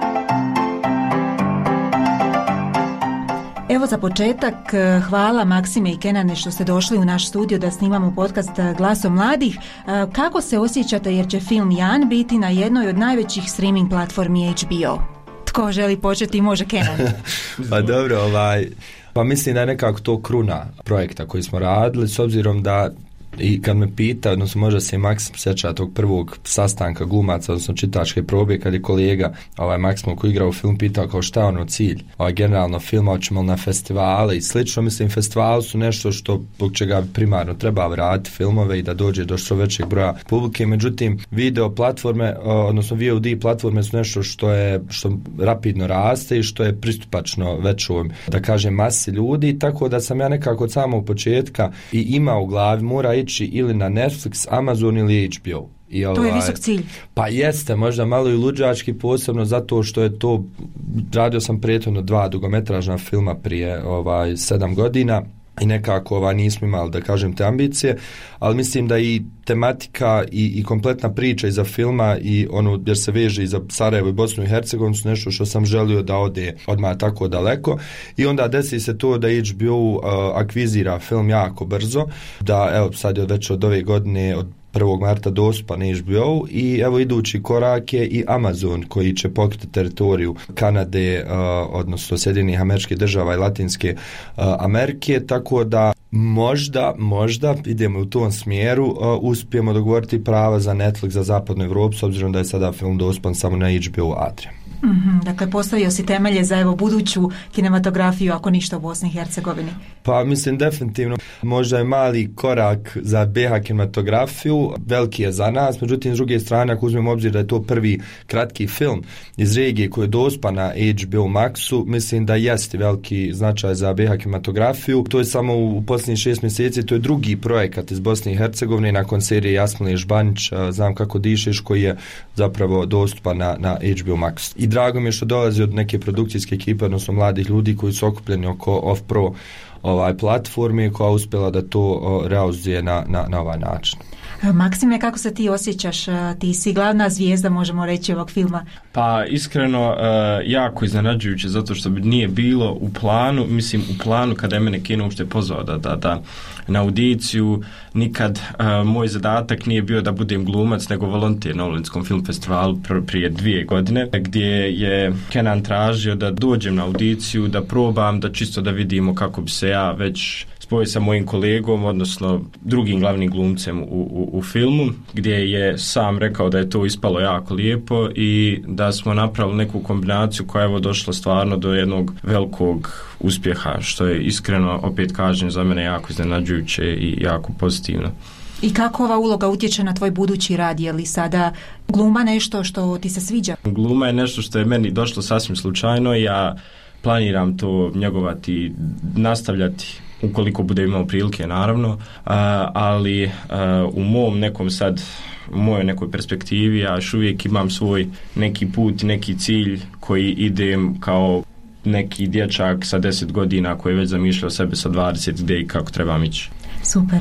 Evo za početak, hvala Maksime i Kenane što ste došli u naš studio da snimamo podcast Glasom mladih. Kako se osjećate jer će film Jan biti na jednoj od najvećih streaming platformi H B O? Tko želi početi, može Kenan. Pa dobro, ovaj, pa mislim da je nekako to kruna projekta koji smo radili, s obzirom da i kad me pita, odnosno možda se i Maksim sjeća tog prvog sastanka glumaca, odnosno čitačke probe, kad je kolega ovaj Maksim koji igra u film pitao kao šta je ono cilj, ovaj generalno filma, hoćemo na festivale i slično. Mislim, festivali su nešto što zbog čega primarno treba vratiti filmove i da dođe do što većeg broja publike, međutim video platforme, odnosno V O D platforme su nešto što je što rapidno raste i što je pristupačno većoj, da kažem, masi ljudi, tako da sam ja nekako od samog početka i imao u glavi mora ići ili na Netflix, Amazon ili H B O. I ovaj, to je visok cilj. Pa jeste, možda malo i luđački, posebno zato što je to, radio sam prethodno dva dugometražna filma prije ovaj sedam godina i nekako ovaj, nismo imali, da kažem, te ambicije, ali mislim da i tematika i, i kompletna priča iza filma i ono jer se veže i za Sarajevo i Bosnu i Hercegovinu su nešto što sam želio da ode odmah tako daleko i onda desi se to da H B O uh, akvizira film jako brzo, da evo sad je već od ove godine od prvog marta dostupan H B O i evo idući korak je i Amazon koji će pokriti teritoriju Kanade, uh, odnosno Sjedinjenih Američkih Država i Latinske uh, Amerike, tako da možda, možda idemo u tom smjeru, uh, uspijemo dogovoriti prava za Netflix za zapadnu Evropu, s obzirom da je sada film dostupan samo na H B O Adria. Mm-hmm, dakle, postavio si temelje za evo buduću kinematografiju, ako ništa u Bosni i Hercegovini. Pa mislim definitivno, možda je mali korak za B H kinematografiju, veliki je za nas, međutim s druge strane ako uzmemo obzir da je to prvi kratki film iz regije koji je dospan na H B O Maxu, mislim da jeste veliki značaj za B H kinematografiju. To je samo u posljednjih šest mjeseci, to je drugi projekat iz Bosne i Hercegovine nakon serije Jasmine Žbanić, Znam kako dišeš, koji je zapravo dostupan na, na H B O Max. I drago mi je što dolazi od neke produkcijske ekipe, odnosno mladih ljudi koji su okupljeni oko Off-Pro ovaj, platforme koja je uspjela da to o, realizuje na, na, na ovaj način. Maksime, kako se ti osjećaš? Ti si glavna zvijezda, možemo reći, ovog filma. Pa iskreno, uh, jako iznenađujuće, zato što bi nije bilo u planu, mislim u planu kada je mene Kino uopšte pozvao da, da, da na audiciju, nikad uh, moj zadatak nije bio da budem glumac, nego volonter na Olinskom film festivalu pr- prije dvije godine, gdje je Kenan tražio da dođem na audiciju, da probam, da čisto da vidimo kako bi se ja već spojio sa mojim kolegom, odnosno drugim glavnim glumcem u, u, u filmu, gdje je sam rekao da je to ispalo jako lijepo i da smo napravili neku kombinaciju koja je evo došla stvarno do jednog velikog uspjeha, što je iskreno, opet kažem, za mene jako iznenađujuće i jako pozitivno. I kako ova uloga utječe na tvoj budući rad? Je li sada gluma nešto što ti se sviđa? Gluma je nešto što je meni došlo sasvim slučajno. Ja planiram to njegovati, nastavljati ukoliko bude imao prilike, naravno, a, ali a, u mom nekom sad, u mojoj nekoj perspektivi, ja još uvijek imam svoj neki put, neki cilj koji idem kao neki dječak sa deset godina koji je već zamišljao sebe sa dvadeset gdje i kako trebam ići. Super.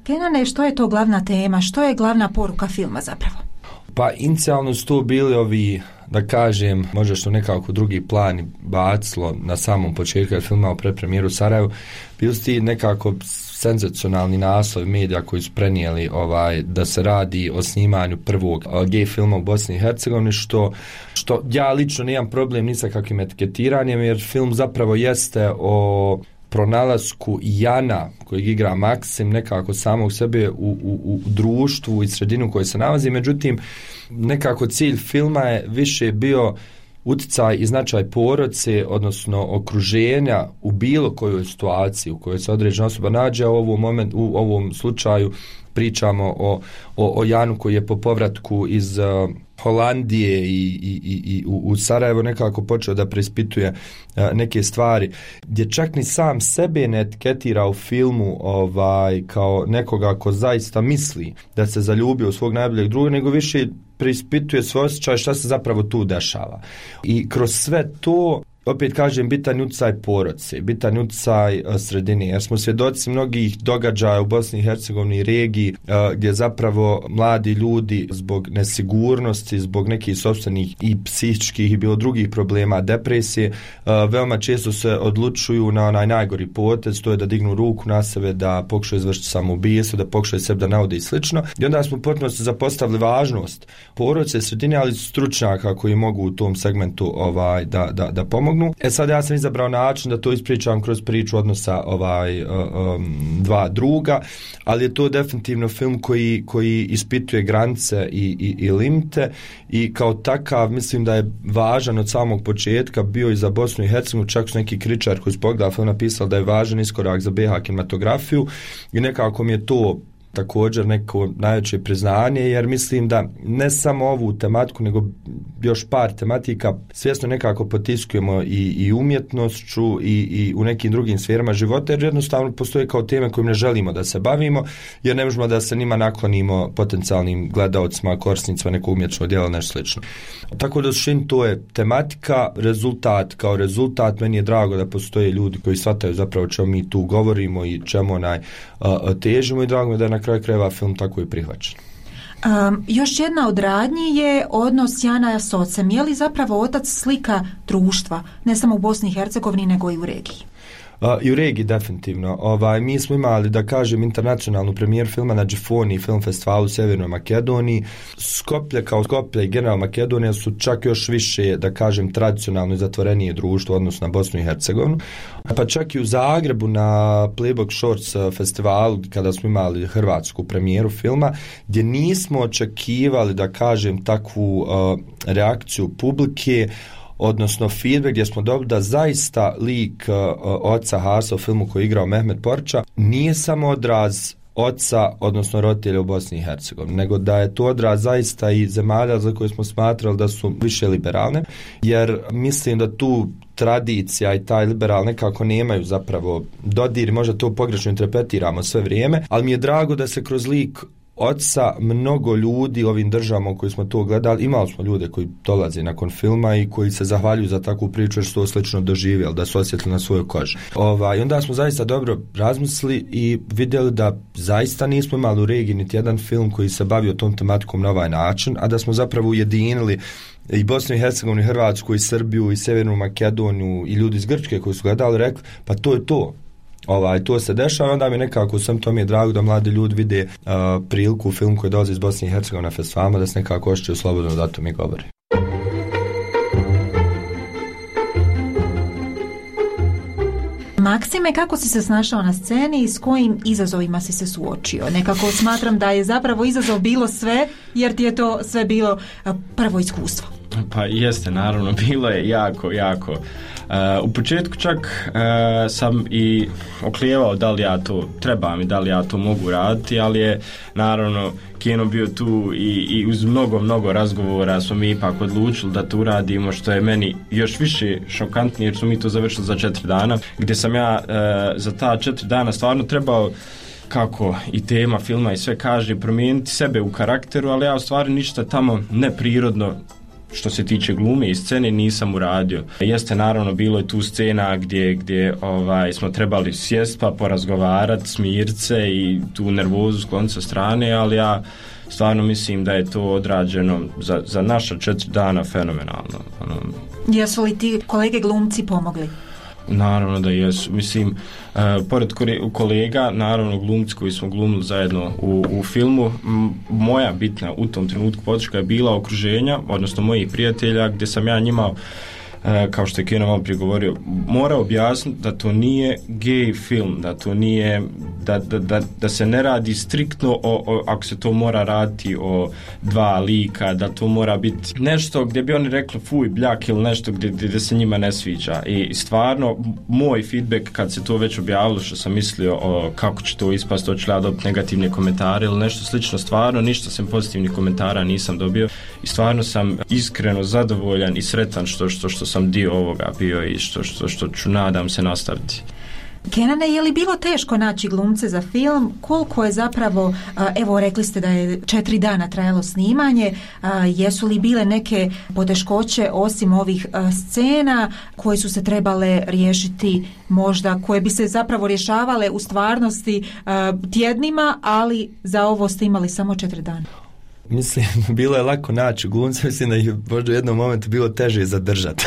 Kenane, što je to glavna tema, što je glavna poruka filma zapravo? Pa inicijalno su to bili ovi, da kažem, možda što nekako drugi plan bacilo na samom početku filma o predpremijeru Sarajevu, bili su ti nekako senzacionalni naslov medija koji su prenijeli ovaj, da se radi o snimanju prvog gej filma u Bosni i Hercegovini, što, što ja lično nemam problem ni sa kakvim etiketiranjem, jer film zapravo jeste o pronalasku Jana kojeg igra Maksim nekako samog sebe u, u, u društvu i sredinu koje se nalazi. Međutim, nekako cilj filma je više bio utjecaj i značaj porodice, odnosno okruženja u bilo kojoj situaciji u kojoj se određena osoba nađe. U ovom, moment, u ovom slučaju pričamo o, o, o Janu koji je po povratku iz uh, Holandije i, i, i, i u, u Sarajevo nekako počeo da preispituje uh, neke stvari, gdje čak ni sam sebe ne etiketira u filmu ovaj, kao nekoga ko zaista misli da se zaljubio u svog najboljeg druga, nego više preispituje svoj osjećaj šta se zapravo tu dešava. I kroz sve to, opet kažem, bitan utjecaj porodice, bitan utjecaj sredine, jer smo svjedoci mnogih događaja u Bosni i Hercegovini i regiji gdje zapravo mladi ljudi zbog nesigurnosti, zbog nekih sopstvenih i psihičkih i bilo drugih problema, depresije, veoma često se odlučuju na onaj najgori potez, to je da dignu ruku na sebe, da pokušaju izvršiti samoubistvo, da pokušaju sebe da navode i slično. I onda smo potpuno se zapostavili važnost porodice, sredine, ali stručnjaka koji mogu u tom segmentu ovaj, da, da, da pomogu. E sad ja sam izabrao način da to ispričam kroz priču odnosa ovaj, um, dva druga, ali je to definitivno film koji, koji ispituje granice i, i, i limite i kao takav mislim da je važan od samog početka bio i za Bosnu i Hercegovinu, čak su neki kritičari koji su pogledali film napisali da je važan iskorak za be ha kinematografiju i nekako mi je to također neko najveće priznanje, jer mislim da ne samo ovu tematiku, nego još par tematika svjesno nekako potiskujemo i, i umjetnošću i, i u nekim drugim sferama života, jer jednostavno postoje kao teme kojim ne želimo da se bavimo, jer ne možemo da se njima naklonimo potencijalnim gledaocima, korisnicima nekog umjetničkog djela, nešto slično. Tako da suštini to je tematika, rezultat kao rezultat. Meni je drago da postoje ljudi koji shvataju zapravo čemu mi tu govorimo i čemu onaj uh, težimo i drago mi je da je na kraju krajeva film tako i prihvaćen. Um, još jedna od radnji je odnos Jana s ocem. Je li zapravo otac slika društva, ne samo u Bosni i Hercegovini, nego i u regiji? Uh, I u regiji definitivno. Ovaj, mi smo imali, da kažem, internacionalnu premijeru filma na Džifoni film festivalu u Sjevernoj Makedoniji. Skoplje kao Skoplje i general Makedonija su čak još više, da kažem, tradicionalno zatvorenije društvo odnosno na Bosnu i Hercegovinu. Pa čak i u Zagrebu na Playbook Shorts festivalu kada smo imali hrvatsku premijeru filma, gdje nismo očekivali, da kažem, takvu uh, reakciju publike, odnosno feedback gdje smo dobili da zaista lik uh, oca Hasa u filmu koji je igrao Mehmet Porča nije samo odraz oca, odnosno roditelja u Bosni i Hercegovini, nego da je to odraz zaista i zemalja za koje smo smatrali da su više liberalne, jer mislim da tu tradicija i taj liberal nekako nemaju zapravo dodir, možda to pogrešno interpretiramo sve vrijeme, ali mi je drago da se kroz lik oca mnogo ljudi ovim državama u koji smo to gledali, imali smo ljude koji dolaze nakon filma i koji se zahvaljuju za takvu priču jer su to slično doživjeli, da su osjetili na svojoj koži. Ovaj, onda smo zaista dobro razmislili i vidjeli da zaista nismo imali u regiji niti jedan film koji se bavio tom tematikom na ovaj način, a da smo zapravo ujedinili i Bosnu i Hercegovinu, i Hrvatsku, i Srbiju, i Sjevernu Makedoniju, i ljudi iz Grčke koji su gledali, rekli, pa to je to. Ovaj, to se dešava, onda mi nekako sam to mi je drago da mladi ljudi vide uh, priliku u film koji dolazi iz Bosne i Hercegovine na festivalima, da se nekako ošćaju slobodno da to mi govori. Maksime, kako si se snašao na sceni i s kojim izazovima si se suočio? Nekako smatram da je zapravo izazov bilo sve, jer ti je to sve bilo prvo iskustvo. Pa jeste, naravno, bilo je jako, jako. Uh, u početku čak uh, sam i oklijevao da li ja to trebam i da li ja to mogu raditi, ali je naravno Keno bio tu i, i uz mnogo, mnogo razgovora smo mi ipak odlučili da to uradimo, što je meni još više šokantnije jer smo mi to završili za četiri dana, gdje sam ja uh, za ta četiri dana stvarno trebao, kako i tema filma i sve kaže, promijeniti sebe u karakteru, ali ja u stvari ništa tamo neprirodno što se tiče glume i scene nisam uradio. Jeste naravno bilo je tu scena gdje, gdje ovaj, smo trebali sjest pa porazgovarati, smirit se i tu nervozu skloniti sa strane, ali ja stvarno mislim da je to odrađeno za, za naša četiri dana fenomenalno. Ono. Jesu li ti kolege glumci pomogli? Naravno da jesu. Mislim, uh, pored kolega, naravno glumci koji smo glumili zajedno u, u filmu, m, moja bitna u tom trenutku podrška je bila okruženja, odnosno mojih prijatelja, gdje sam ja njima, uh, kao što je Keno malo prije govorio, mora objasniti da to nije gay film, da to nije, da, da, da, da se ne radi striktno o, o, ako se to mora raditi o dva lika, da to mora biti nešto gdje bi oni rekli fuj, bljak ili nešto gdje, gdje se njima ne sviđa. I stvarno, moj feedback kad se to već objavilo, što sam mislio o kako će to ispast, hoću li ja dobiti negativne komentare ili nešto slično, stvarno ništa sam pozitivnih komentara nisam dobio i stvarno sam iskreno zadovoljan i sretan što, što, što sam dio ovoga bio i što, što, što ću nadam se nastaviti. Kenane, je li bilo teško naći glumce za film? Koliko je zapravo, evo rekli ste da je četiri dana trajalo snimanje, jesu li bile neke poteškoće osim ovih scena koje su se trebale riješiti možda, koje bi se zapravo rješavale u stvarnosti tjednima, ali za ovo ste imali samo četiri dana? Mislim, bilo je lako naći glumce, mislim da je možda u jednom momentu bilo teže zadržati.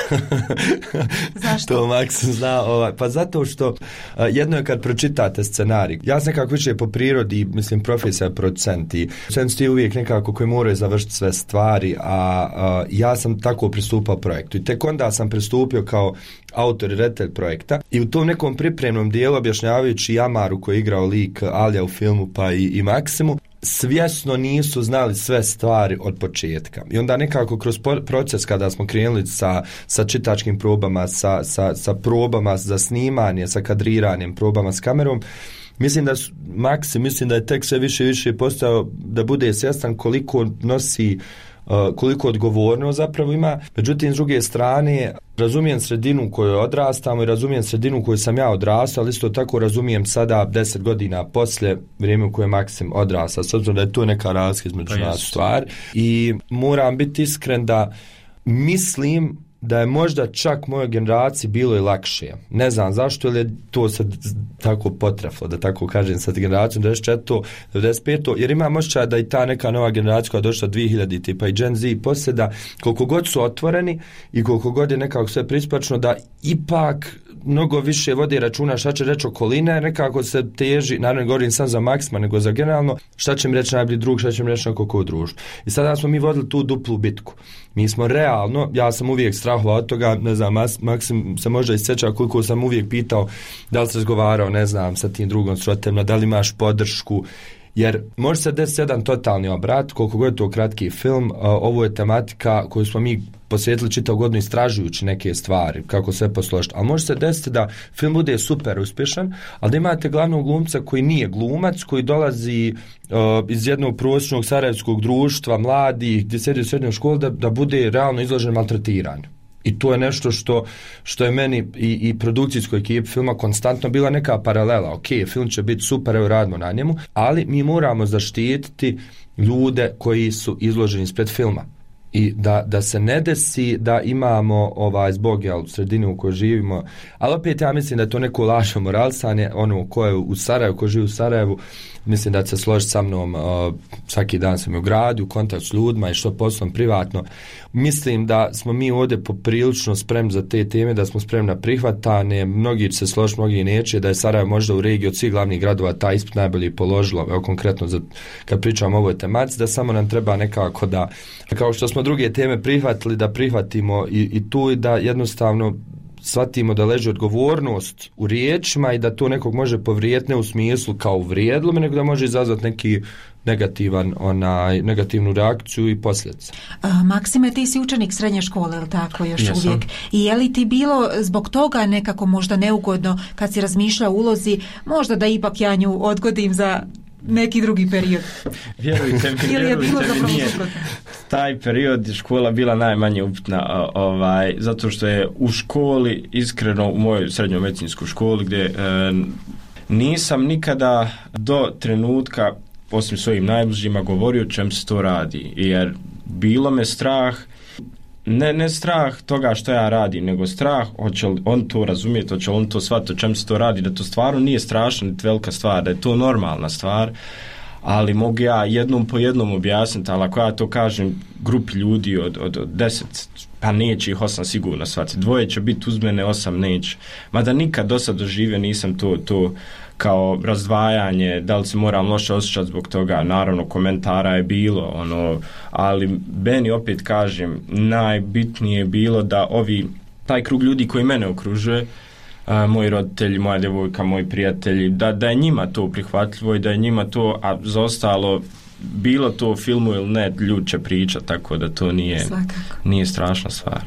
Zašto? To Maksim zna, ovaj, pa zato što uh, jedno je kad pročitate scenarij. Ja sam nekako više po prirodi, mislim, profesija producent i producent je uvijek nekako koji moraju završiti sve stvari, a uh, ja sam tako pristupao projektu. I tek onda sam pristupio kao autor i redatelj projekta i u tom nekom pripremnom dijelu objašnjavajući Jamaru koji je igrao lik Alija u filmu pa i, i Maksimu, svjesno nisu znali sve stvari od početka. I onda nekako kroz proces kada smo krenuli sa, sa čitačkim probama, sa, sa, sa probama za snimanje, sa kadriranjem, probama s kamerom, mislim da su, Maksim, mislim da je tek sve više i više postao da bude svjestan koliko nosi, uh, koliko odgovorno zapravo ima. Međutim, s druge strane, razumijem sredinu u kojoj odrastamo i razumijem sredinu u kojoj sam ja odrastao, ali isto tako razumijem sada deset godina poslije vrijeme u kojem Maksim odrastao, s obzirom da je to neka razlika između nas stvar. I moram biti iskren da mislim da je možda čak mojoj generaciji bilo i lakše. Ne znam zašto, ili je to sad tako potreflo, da tako kažem, sad generacijom devedeset četvrte devedeset pete jer imam osjećaj da i ta neka nova generacija koja je došla dvije hiljadite pa i Gen Z poslije, da koliko god su otvoreni i koliko god je nekako sve prispačno, da ipak mnogo više vodi računa šta će reći okoline, nekako se teži, naravno ne govorim sam za Maksima, nego za generalno, šta će mi reći najbolji drug, šta će mi reći neko ko u društvu. I sada smo mi vodili tu duplu bitku. Mi smo realno, ja sam uvijek strahovao od toga, ne znam, Maksim se možda isjeća koliko sam uvijek pitao da li se razgovarao, ne znam, sa tim drugom sroditeljima, da li imaš podršku, jer može se desiti jedan totalni obrat, koliko god je to kratki film, ovo je tematika koju smo mi posvetili čitav godinu istražujući neke stvari, kako sve posložiti. Ali može se desiti da film bude super uspješan, ali da imate glavnog glumca koji nije glumac, koji dolazi uh, iz jednog prosječnog sarajevskog društva, mladih, gdje sjedi u srednjoj školi, da, da bude realno izložen maltretiranju. I to je nešto što, što je meni i, i produkcijskoj ekipi filma konstantno bila neka paralela. Ok, film će biti super, evo radimo na njemu, ali mi moramo zaštititi ljude koji su izloženi ispred filma. I da, da se ne desi da imamo ovaj zbog jel, sredine u kojoj živimo, ali opet ja mislim da je to neko lažno moralisanje, ono ko je u Sarajevu, ko živi u Sarajevu, mislim da se složi sa mnom, uh, svaki dan sam u gradu, u kontakt s ljudima i što poslom privatno. Mislim da smo mi ovdje poprilično spremni za te teme, da smo spremni na prihvatane, mnogi će se složiti, mnogi neće, da je Sarajevo možda u regiji od svih glavnih gradova taj ispit najbolje položilo, evo konkretno za, kad pričam o ovoj tematici, da samo nam treba nekako da, kao što smo druge teme prihvatili, da prihvatimo i, i tu i da jednostavno shvatimo da leži odgovornost u riječima i da to nekog može povrijediti ne u smislu kao uvrijedilo, nego da može izazvati neki negativan, onaj, negativnu reakciju i posljedice. Maksime, ti si učenik srednje škole, ili tako, još Jesam. Uvijek. I je li ti bilo zbog toga nekako možda neugodno kad si razmišljao o ulozi, možda da ipak ja nju odgodim za neki drugi period? Vjerujte mi, vjerujte mi, nije. Taj period je škola bila najmanje upitna, ovaj, zato što je u školi, iskreno u mojoj srednjoj medicinskoj školi, gdje e, nisam nikada do trenutka, osim svojim najbližima, govorio o čem se to radi, jer bilo me strah ne, ne strah toga što ja radim, nego strah hoće li on to razumjeti, hoće li on to shvatiti o čemu se to radi, da to stvarno nije strašna niti velika stvar, da je to normalna stvar, ali mogu ja jednom po jednom objasniti, ali ako ja to kažem grupi ljudi od, od, od deset, pa neće ih osam sigurno shvatiti, dvoje će biti uz mene, osam neće, mada nikad do sad doživio nisam to, to kao razdvajanje, da li se moram loše osjećati zbog toga, naravno komentara je bilo, ono, ali meni opet kažem, najbitnije je bilo da ovi, taj krug ljudi koji mene okružuje, a, moji roditelji, moja djevojka, moji prijatelji, da, da je njima to prihvatljivo i da je njima to, a za ostalo, bilo to u filmu ili ne, ljudi će pričati, tako da to nije, nije strašna stvar.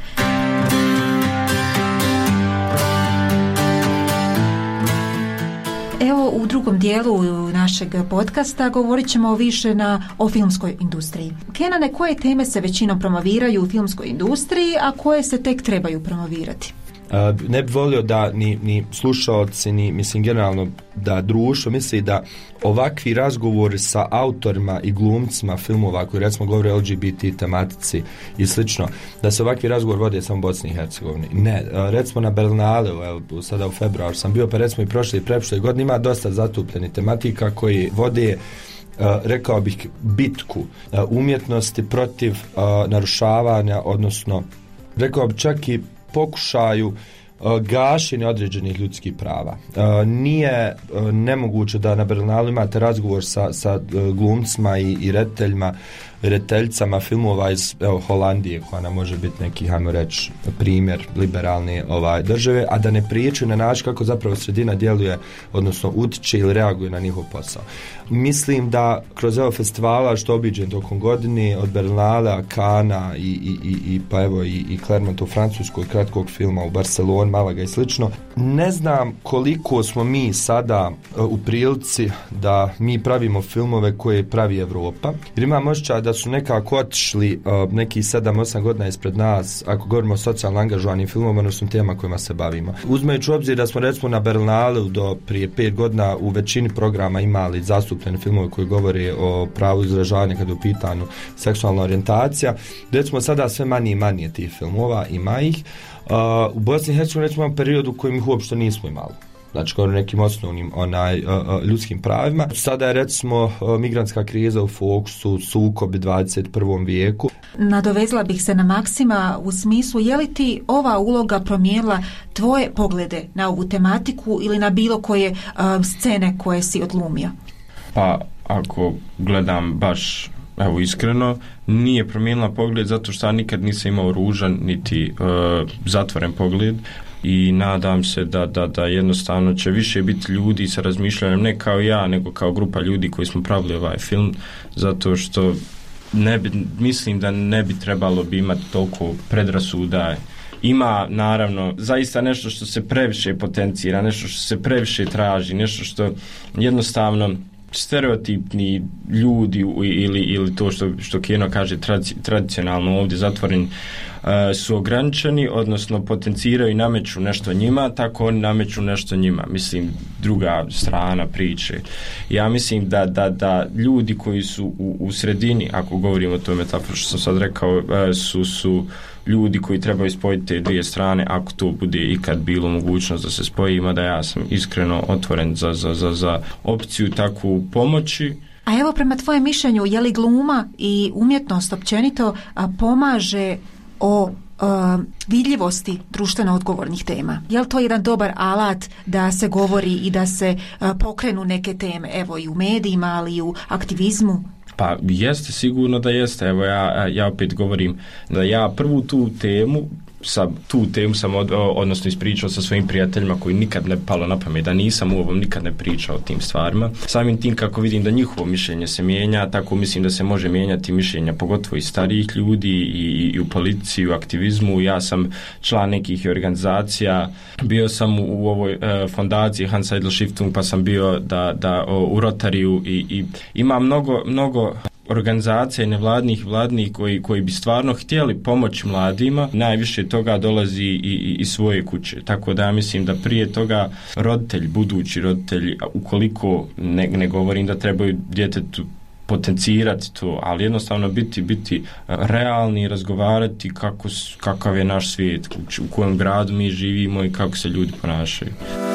Evo, u drugom dijelu našeg podcasta govorit ćemo više na, o filmskoj industriji. Kenane, koje teme se većinom promoviraju u filmskoj industriji, a koje se tek trebaju promovirati? Uh, ne bih volio da ni, ni slušaoci, ni mislim generalno da društvo misli da ovakvi razgovori sa autorima i glumcima filmova koji recimo govore o L G B T tematici i slično, da se ovakvi razgovor vode samo u Bosni i Hercegovini. Ne, uh, recimo na Berlinale, evo, sada u februaru sam bio, pa recimo i prošle i preprošle godine ima dosta zatupljeni tematika koji vode Uh, rekao bih bitku uh, umjetnosti protiv uh, narušavanja, odnosno rekao bih čak i pokušaju uh, gašenja određenih ljudskih prava. Uh, nije uh, nemoguće da na Berlinalu imate razgovor sa, sa uh, glumcima i, i rediteljima, rediteljicama filmova iz evo, Holandije, koja nam može biti neki, hajmo reći, primjer liberalne ovaj, države, a da ne pričaju na način kako zapravo sredina djeluje, odnosno utiče ili reaguje na njihov posao. Mislim da kroz evo festivala što obiđem tokom godine, od Berlinala, Kana i, i, i, i pa evo i, i Clermont u Francuskoj, kratkog filma u Barceloni, Malaga i slično, ne znam koliko smo mi sada uh, u prilici da mi pravimo filmove koje pravi Evropa, jer imam osjećaj da su nekako otišli uh, neki sedam osam godina ispred nas, ako govorimo o socijalno angažovanim filmovima, odnosno tema kojima se bavimo. Uzmejući u obzir da smo recimo na Berlinalu do prije pet godina u većini programa imali zastupljene filmove koji govore o pravu izražavanja kada je u pitanju seksualna orijentacija, recimo sada sve manje i manje tih filmova, ima ih. Uh, u Bosni i Hercegovini recimo imamo period u kojem ih uopšte nismo imali. Znači kao nekim osnovnim onaj, uh, uh, ljudskim pravima. Sada je recimo uh, migrantska kriza u fokusu, sukobi dvadeset prvom vijeku. Nadovezla bih se na Maksima u smislu je li ti ova uloga promijenila tvoje poglede na ovu tematiku ili na bilo koje uh, scene koje si odlumio? Pa ako gledam baš evo iskreno, nije promijenila pogled zato što ja nikad nisam imao ružan niti uh, zatvoren pogled. I nadam se da, da, da jednostavno će više biti ljudi sa razmišljanjem ne kao ja, nego kao grupa ljudi koji smo pravili ovaj film, zato što ne bi, mislim da ne bi trebalo bi imati toliko predrasuda. Ima naravno zaista nešto što se previše potencira, nešto što se previše traži, nešto što jednostavno stereotipni ljudi ili, ili to što, što Keno kaže tradici, tradicionalno ovdje zatvoreni uh, su ograničeni, odnosno potenciraju i nameću nešto njima, tako oni nameću nešto njima. Mislim, druga strana priče. Ja mislim da, da, da ljudi koji su u, u sredini, ako govorimo o toj metafori što sam sad rekao, uh, su, su ljudi koji trebaju spojiti te dvije strane, ako to bude ikad bilo mogućnost da se spoji, ima da ja sam iskreno otvoren za, za, za, za opciju takvu pomoći. A evo prema tvojem mišljenju, je li gluma i umjetnost općenito a, pomaže o a, vidljivosti društveno odgovornih tema? Je li to jedan dobar alat da se govori i da se a, pokrenu neke teme, evo i u medijima, ali i u aktivizmu? Pa jeste, sigurno da jeste. Evo ja, ja opet govorim da ja prvu tu temu sa tu temu sam od, odnosno ispričao sa svojim prijateljima koji nikad ne palo na pamet, da nisam u ovom nikad ne pričao o tim stvarima. Samim tim kako vidim da njihovo mišljenje se mijenja, tako mislim da se može mijenjati mišljenja pogotovo i starijih ljudi i, i u policiji, u aktivizmu. Ja sam član nekih organizacija, bio sam u, u ovoj uh, fondaciji Hans Seidel Stiftung, pa sam bio da, da uh, u Rotariju i, i ima mnogo, mnogo organizacija nevladnih vladnih koji, koji bi stvarno htjeli pomoći mladima, najviše toga dolazi i, i, i svoje kuće. Tako da ja mislim da prije toga roditelji, budući roditelji, ukoliko ne, ne govorim da trebaju djetetu potencirati to, ali jednostavno biti biti realni i razgovarati kako, kakav je naš svijet, u, u kojem gradu mi živimo i kako se ljudi ponašaju.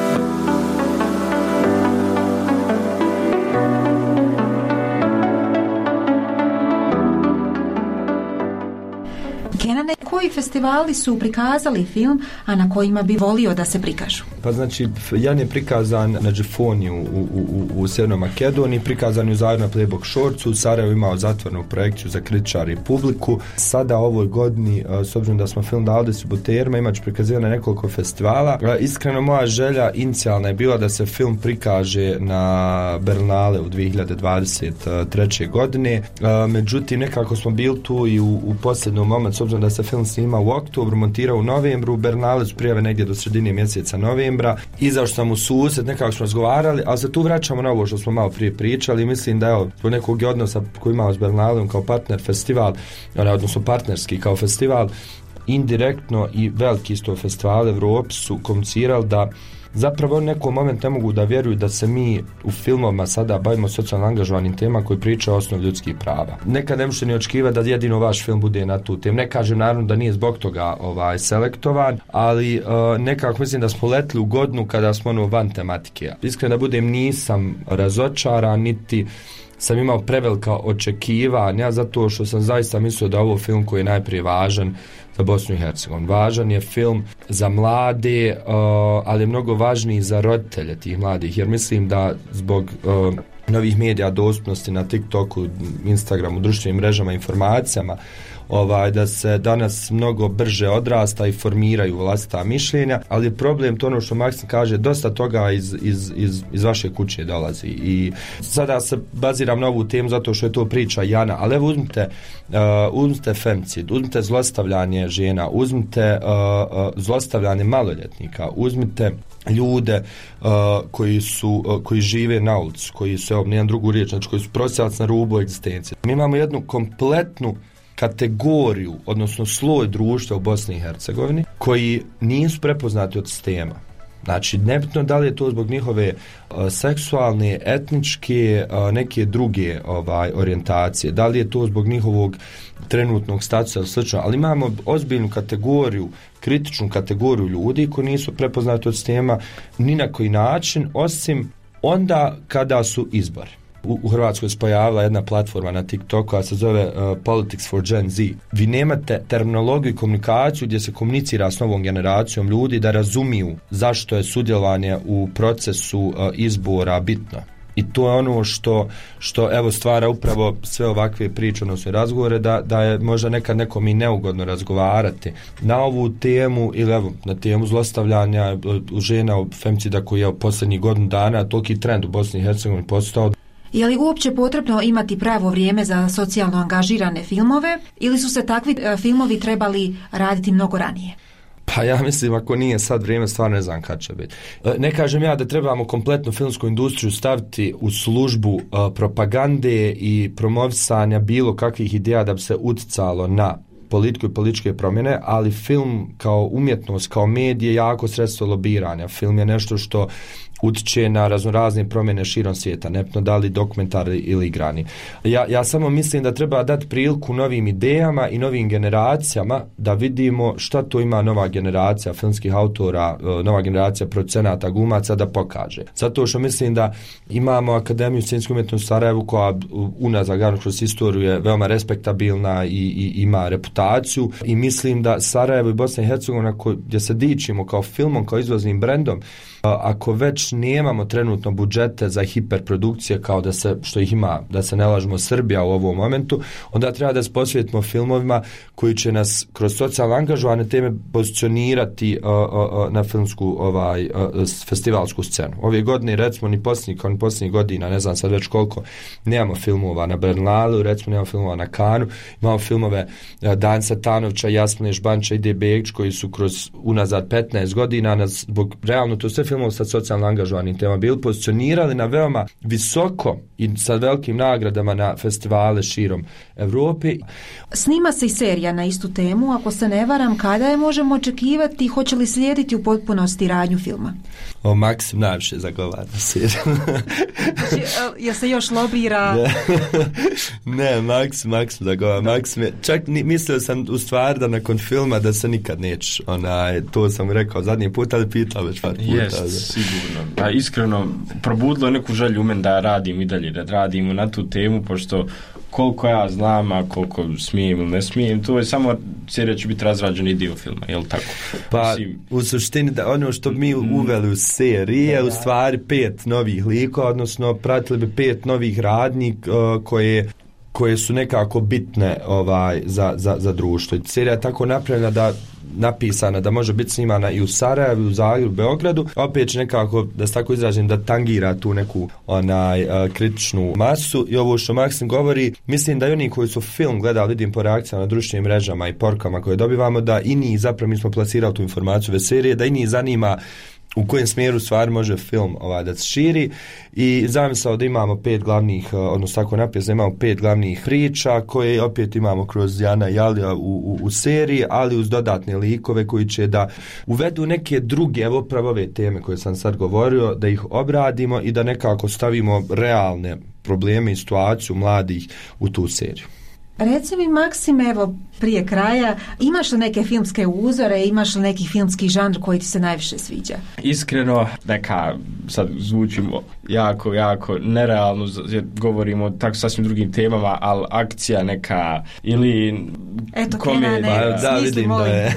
Kenane, koji festivali su prikazali film, a na kojima bi volio da se prikažu? Pa znači, Jan je prikazan na Džifoniju u, u, u Sjevernoj Makedoniji, prikazan je u Zagreb na Playbook Shortsu, u Sarajevu imao zatvorenu projekciju za kritičare i publiku. Sada ovoj godini, s obzirom da smo film dali distributerima, imat ću prikazivan na nekoliko festivala. Iskreno, moja želja inicijalna je bila da se film prikaže na Berlinale u dvije hiljade dvadeset treće. godine. Međutim, nekako smo bili tu i u, u posljednom momentu, s obzirom da se film snima u oktobru, montirao u novembru, Berlinale su prijave negdje do sredine mjeseca novembra. Izašao sam u susret, nekako smo razgovarali, ali se tu vraćamo na ovo što smo malo prije pričali. Mislim da evo, zbog nekog odnosa koji imamo s Berlinalom kao partner festival, odnosno partnerski kao festival, indirektno i veliki isto festival Evropi su komunicirali da zapravo u nekom moment ne mogu da vjeruju da se mi u filmovima sada bavimo socijalno angažovanim tema koji pričaju o osnovi ljudskih prava. Nekad ne možete ni očekivati da jedino vaš film bude na tu temu. Ne kažem naravno da nije zbog toga ovaj, selektovan, ali uh, nekako mislim da smo letli u godinu kada smo ono van tematike. Iskreno da budem, nisam razočaran, niti sam imao prevelika očekivanja, zato što sam zaista mislio da ovo film koji je najprije važan za Bosnu i Hercegovinu. Važan je film za mlade, uh, ali je mnogo važniji za roditelje tih mladih, jer mislim da zbog uh, novih medija, dostupnosti na TikToku, Instagramu, društvenim mrežama, informacijama, ovaj, da se danas mnogo brže odrasta i formiraju vlastita mišljenja, ali je problem to ono što Maksim kaže, dosta toga iz, iz, iz, iz vaše kuće dolazi i sada se baziram na ovu temu zato što je to priča Jana, ali evo uzmite, uh, uzmite femicid, uzmite zlostavljanje žena, uzmite uh, uh, zlostavljanje maloljetnika, uzmite ljude uh, koji su uh, koji žive na ulici, koji su, evo, nijedan drugu riječ, znači koji su prosjavac na rubu egzistencije. Mi imamo jednu kompletnu kategoriju, odnosno sloj društva u Bosni i Hercegovini koji nisu prepoznati od sistema. Znači, nebitno da li je to zbog njihove uh, seksualne, etničke, uh, neke druge ovaj, orijentacije, da li je to zbog njihovog trenutnog statusa ili slično, ali imamo ozbiljnu kategoriju, kritičnu kategoriju ljudi koji nisu prepoznati od sistema ni na koji način, osim onda kada su izbori. U, u Hrvatskoj se pojavila jedna platforma na TikToku koja se zove uh, Politics for Gen Z. Vi nemate terminologiju i komunikaciju gdje se komunicira s novom generacijom ljudi da razumiju zašto je sudjelovanje u procesu uh, izbora bitno. I to je ono što, što evo stvara upravo sve ovakve priče, odnosno razgovore, da, da je možda nekad nekom i neugodno razgovarati na ovu temu ili evo na temu zlostavljanja žena u femicida koji je u posljednjih godinu dana toliki trend u Bosni i Hercegovini postao. Je li uopće potrebno imati pravo vrijeme za socijalno angažirane filmove ili su se takvi e, filmovi trebali raditi mnogo ranije? Pa ja mislim, ako nije sad vrijeme, stvarno ne znam kad će biti. Ne kažem ja da trebamo kompletnu filmsku industriju staviti u službu uh, propagande i promovisanja bilo kakvih ideja da bi se uticalo na politiku i političke promjene, ali film kao umjetnost, kao medij je jako sredstvo lobiranja. Film je nešto što utiče na raznorazne promjene širom svijeta, nebitno da li dokumentarni ili igrani. Ja, ja samo mislim da treba dati priliku novim idejama i novim generacijama da vidimo šta to ima nova generacija filmskih autora, nova generacija producenata, glumaca da pokaže. Zato što mislim da imamo Akademiju scenske umjetnosti u Sarajevu koja unazad kroz istoriju je veoma respektabilna i, i ima reputaciju i mislim da Sarajevo i Bosna i Hercegovina gdje se dičimo kao filmom, kao izvoznim brendom, ako već nemamo trenutno budžete za hiperprodukcije kao da se, što ih ima, da se ne lažemo, Srbija u ovom momentu, onda treba da se posvetimo filmovima koji će nas kroz socijalno angažovane teme pozicionirati uh, uh, na filmsku ovaj, uh, festivalsku scenu. Ove godine, recimo, ni posljednjih, kao ni posljednjih godina, ne znam sad već koliko, nemamo filmova na Berlinalu, recimo nemamo filmova na Kanu, imamo filmove uh, Dan Satanovića, Jasmine Žbanča i Ide Begić koji su kroz unazad petnaest godina, nas, zbog, realno to sve filmov sa socijalno angažovanim temama bili pozicionirali na veoma visoko i sa velikim nagradama na festivale širom Evrope. Snima se i serija na istu temu, ako se ne varam, kada je možemo očekivati, hoće li slijediti u potpunosti radnju filma? O, Maksim najviše zagovara seriju. Jel se još lobira? Ne, Maksim, Maksim zagovara. Maksim je, čak ni, mislio sam u stvari da nakon filma da se nikad nećeš, onaj, to sam rekao zadnji put, ali pitao već par puta. Jest, sigurno. A iskreno, probudilo neku želju u meni da radim i dalje, da radimo na tu temu, pošto koliko ja znam, a koliko smijem ili ne smijem, to je samo serija će biti razrađeni dio filma, je li tako? Pa, Mislim, u suštini, da ono što mi uveli u seriji je u stvari pet novih likova, odnosno pratili bi pet novih radnji uh, koje koje su nekako bitne ovaj za, za, za društvo. Serija je tako napravljena da napisana da može biti snimana i u Sarajevu, u Zagrebu, u Beogradu, opet će nekako, da se tako izražim, da tangira tu neku onaj uh, kritičnu masu i ovo što Maksim govori, mislim da i oni koji su film gledali, vidim po reakcijama na društvenim mrežama i porukama koje dobivamo, da i njih, zapravo mi smo plasirali tu informaciju ove serije, da i njih zanima u kojem smjeru stvari može film ovaj, da se širi i zamislao da imamo pet glavnih, odnosno tako napisano, imamo pet glavnih priča koje opet imamo kroz Jana i Alija u, u, u seriji, ali uz dodatne likove koji će da uvedu neke druge, evo pravo ove teme koje sam sad govorio, da ih obradimo i da nekako stavimo realne probleme i situaciju mladih u tu seriju. Reci mi, Maksim, evo, prije kraja, imaš li neke filmske uzore, imaš li neki filmski žanr koji ti se najviše sviđa? Iskreno, neka, sad zvučimo jako, jako nerealno, jer govorimo o tako sasvim drugim temama, ali akcija neka, ili eto, komedija. Kenane, da, vidim da je.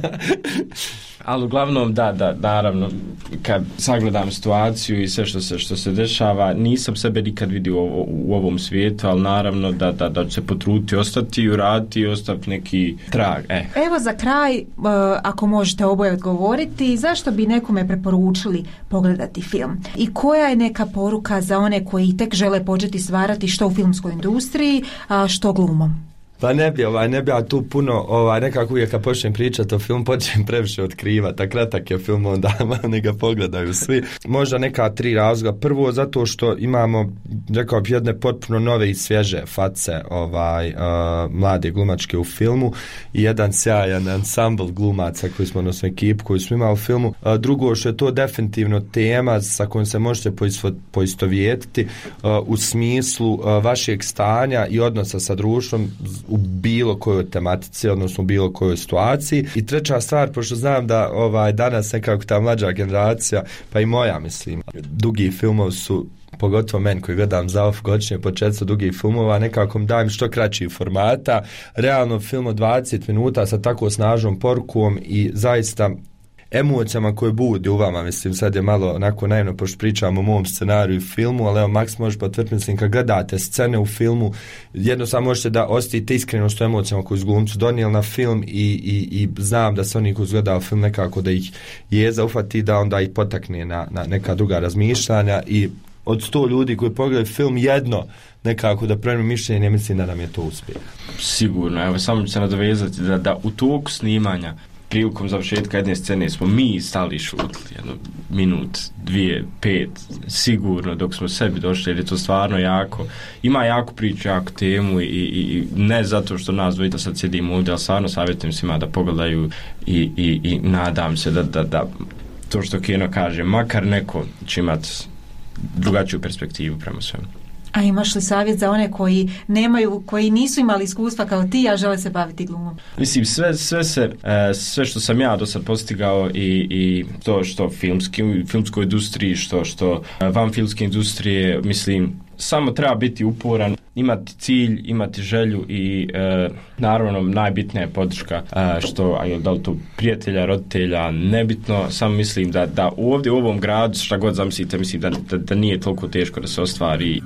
Ali uglavnom, da, da, naravno, kad sagledam situaciju i sve što se, što se dešava, nisam sebe nikad vidio u, u ovom svijetu, ali naravno da, da, da ću se potruditi, ostati i uraditi i ostaviti neki trag. Eh. Evo za kraj, uh, ako možete oboje odgovoriti, zašto bi nekome preporučili pogledati film? I koja je neka poruka za one koji tek žele početi stvarati što u filmskoj industriji, a što glumom? Pa ne bi, ovaj, ne bi ja tu puno, ovaj, nekako uvijek kad počnem pričati o filmu, počnem previše otkrivati, a kratak je film, onda ne ga pogledaju svi. Možda neka tri razloga. Prvo, zato što imamo, rekao bih, jedne potpuno nove i svježe face ovaj, uh, mlade glumačke u filmu i jedan sjajan ansambl glumaca koji smo, odnosno ekipu koju smo imali u filmu. Uh, drugo, što je to definitivno tema sa kojom se možete poistovjetiti uh, u smislu uh, vašeg stanja i odnosa sa društvom u bilo kojoj tematici, odnosno u bilo kojoj situaciji. I treća stvar, pošto znam da ovaj danas nekako ta mlađa generacija, pa i moja, mislim, dugi filmovi su, pogotovo meni koji gledam za off godišnje početstvo dugih filmova, nekako dajem što kraći formata. Realno film od dvadeset minuta sa tako snažnom porukom i zaista emocijama koje budi u vama, mislim, sad je malo onako naivno pošto pričam o mom scenariju i filmu, ali evo, Maks može potvrditi, mislim, kad gledate scene u filmu, jednostavno možete da osjetite iskreno što emocijama koju su glumci donijeli na film i, i, i znam da se oni koji gledaju film nekako da ih jeza ufati, da onda ih potakne na, na neka druga razmišljanja i od sto ljudi koji pogledaju film jedno nekako da promijeni mišljenje, mislim da nam je to uspjeh. Sigurno, evo samo ću se nadovezati da, da u toku snimanja prilikom završetka jedne scene smo mi stali šutili jedno minut, dvije, pet, sigurno dok smo sebi došli, jer je to stvarno jako, ima jako priču, jako temu i, i, i ne zato što nas dvojica sad sjedimo ovdje, ali stvarno savjetujem svima da pogledaju i, i, i nadam se da, da, da to što Keno kaže, makar neko će imati drugačiju perspektivu prema svemu. A imaš li savjet za one koji nemaju, koji nisu imali iskustva kao ti, a žele se baviti glumom? Mislim, sve, sve, se, sve što sam ja do sad postigao i, i to što filmski, filmskoj industriji, što, što van filmske industrije, mislim, samo treba biti uporan, imati cilj, imati želju i e, naravno najbitnija je podrška, e, što, a da li to prijatelja, roditelja, nebitno, samo mislim da, da ovdje u ovom gradu, šta god zamislite, mislim da, da, da nije toliko teško da se ostvari.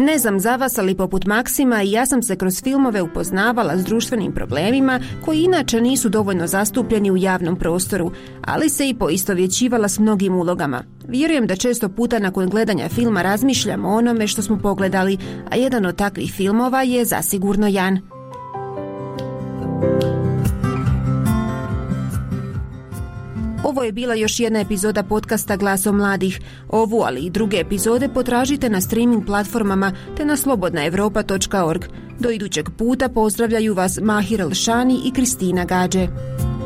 Ne znam za vas, ali poput Maksima i ja sam se kroz filmove upoznavala s društvenim problemima koji inače nisu dovoljno zastupljeni u javnom prostoru, ali se i poistovjećivala s mnogim ulogama. Vjerujem da često puta nakon gledanja filma razmišljamo o onome što smo pogledali, a jedan od takvih filmova je zasigurno Jan. Ovo je bila još jedna epizoda podcasta Glasom mladih. Ovu, ali i druge epizode potražite na streaming platformama te na slobodna europa točka org. Do idućeg puta pozdravljaju vas Mahir Elšani i Kristina Gađe.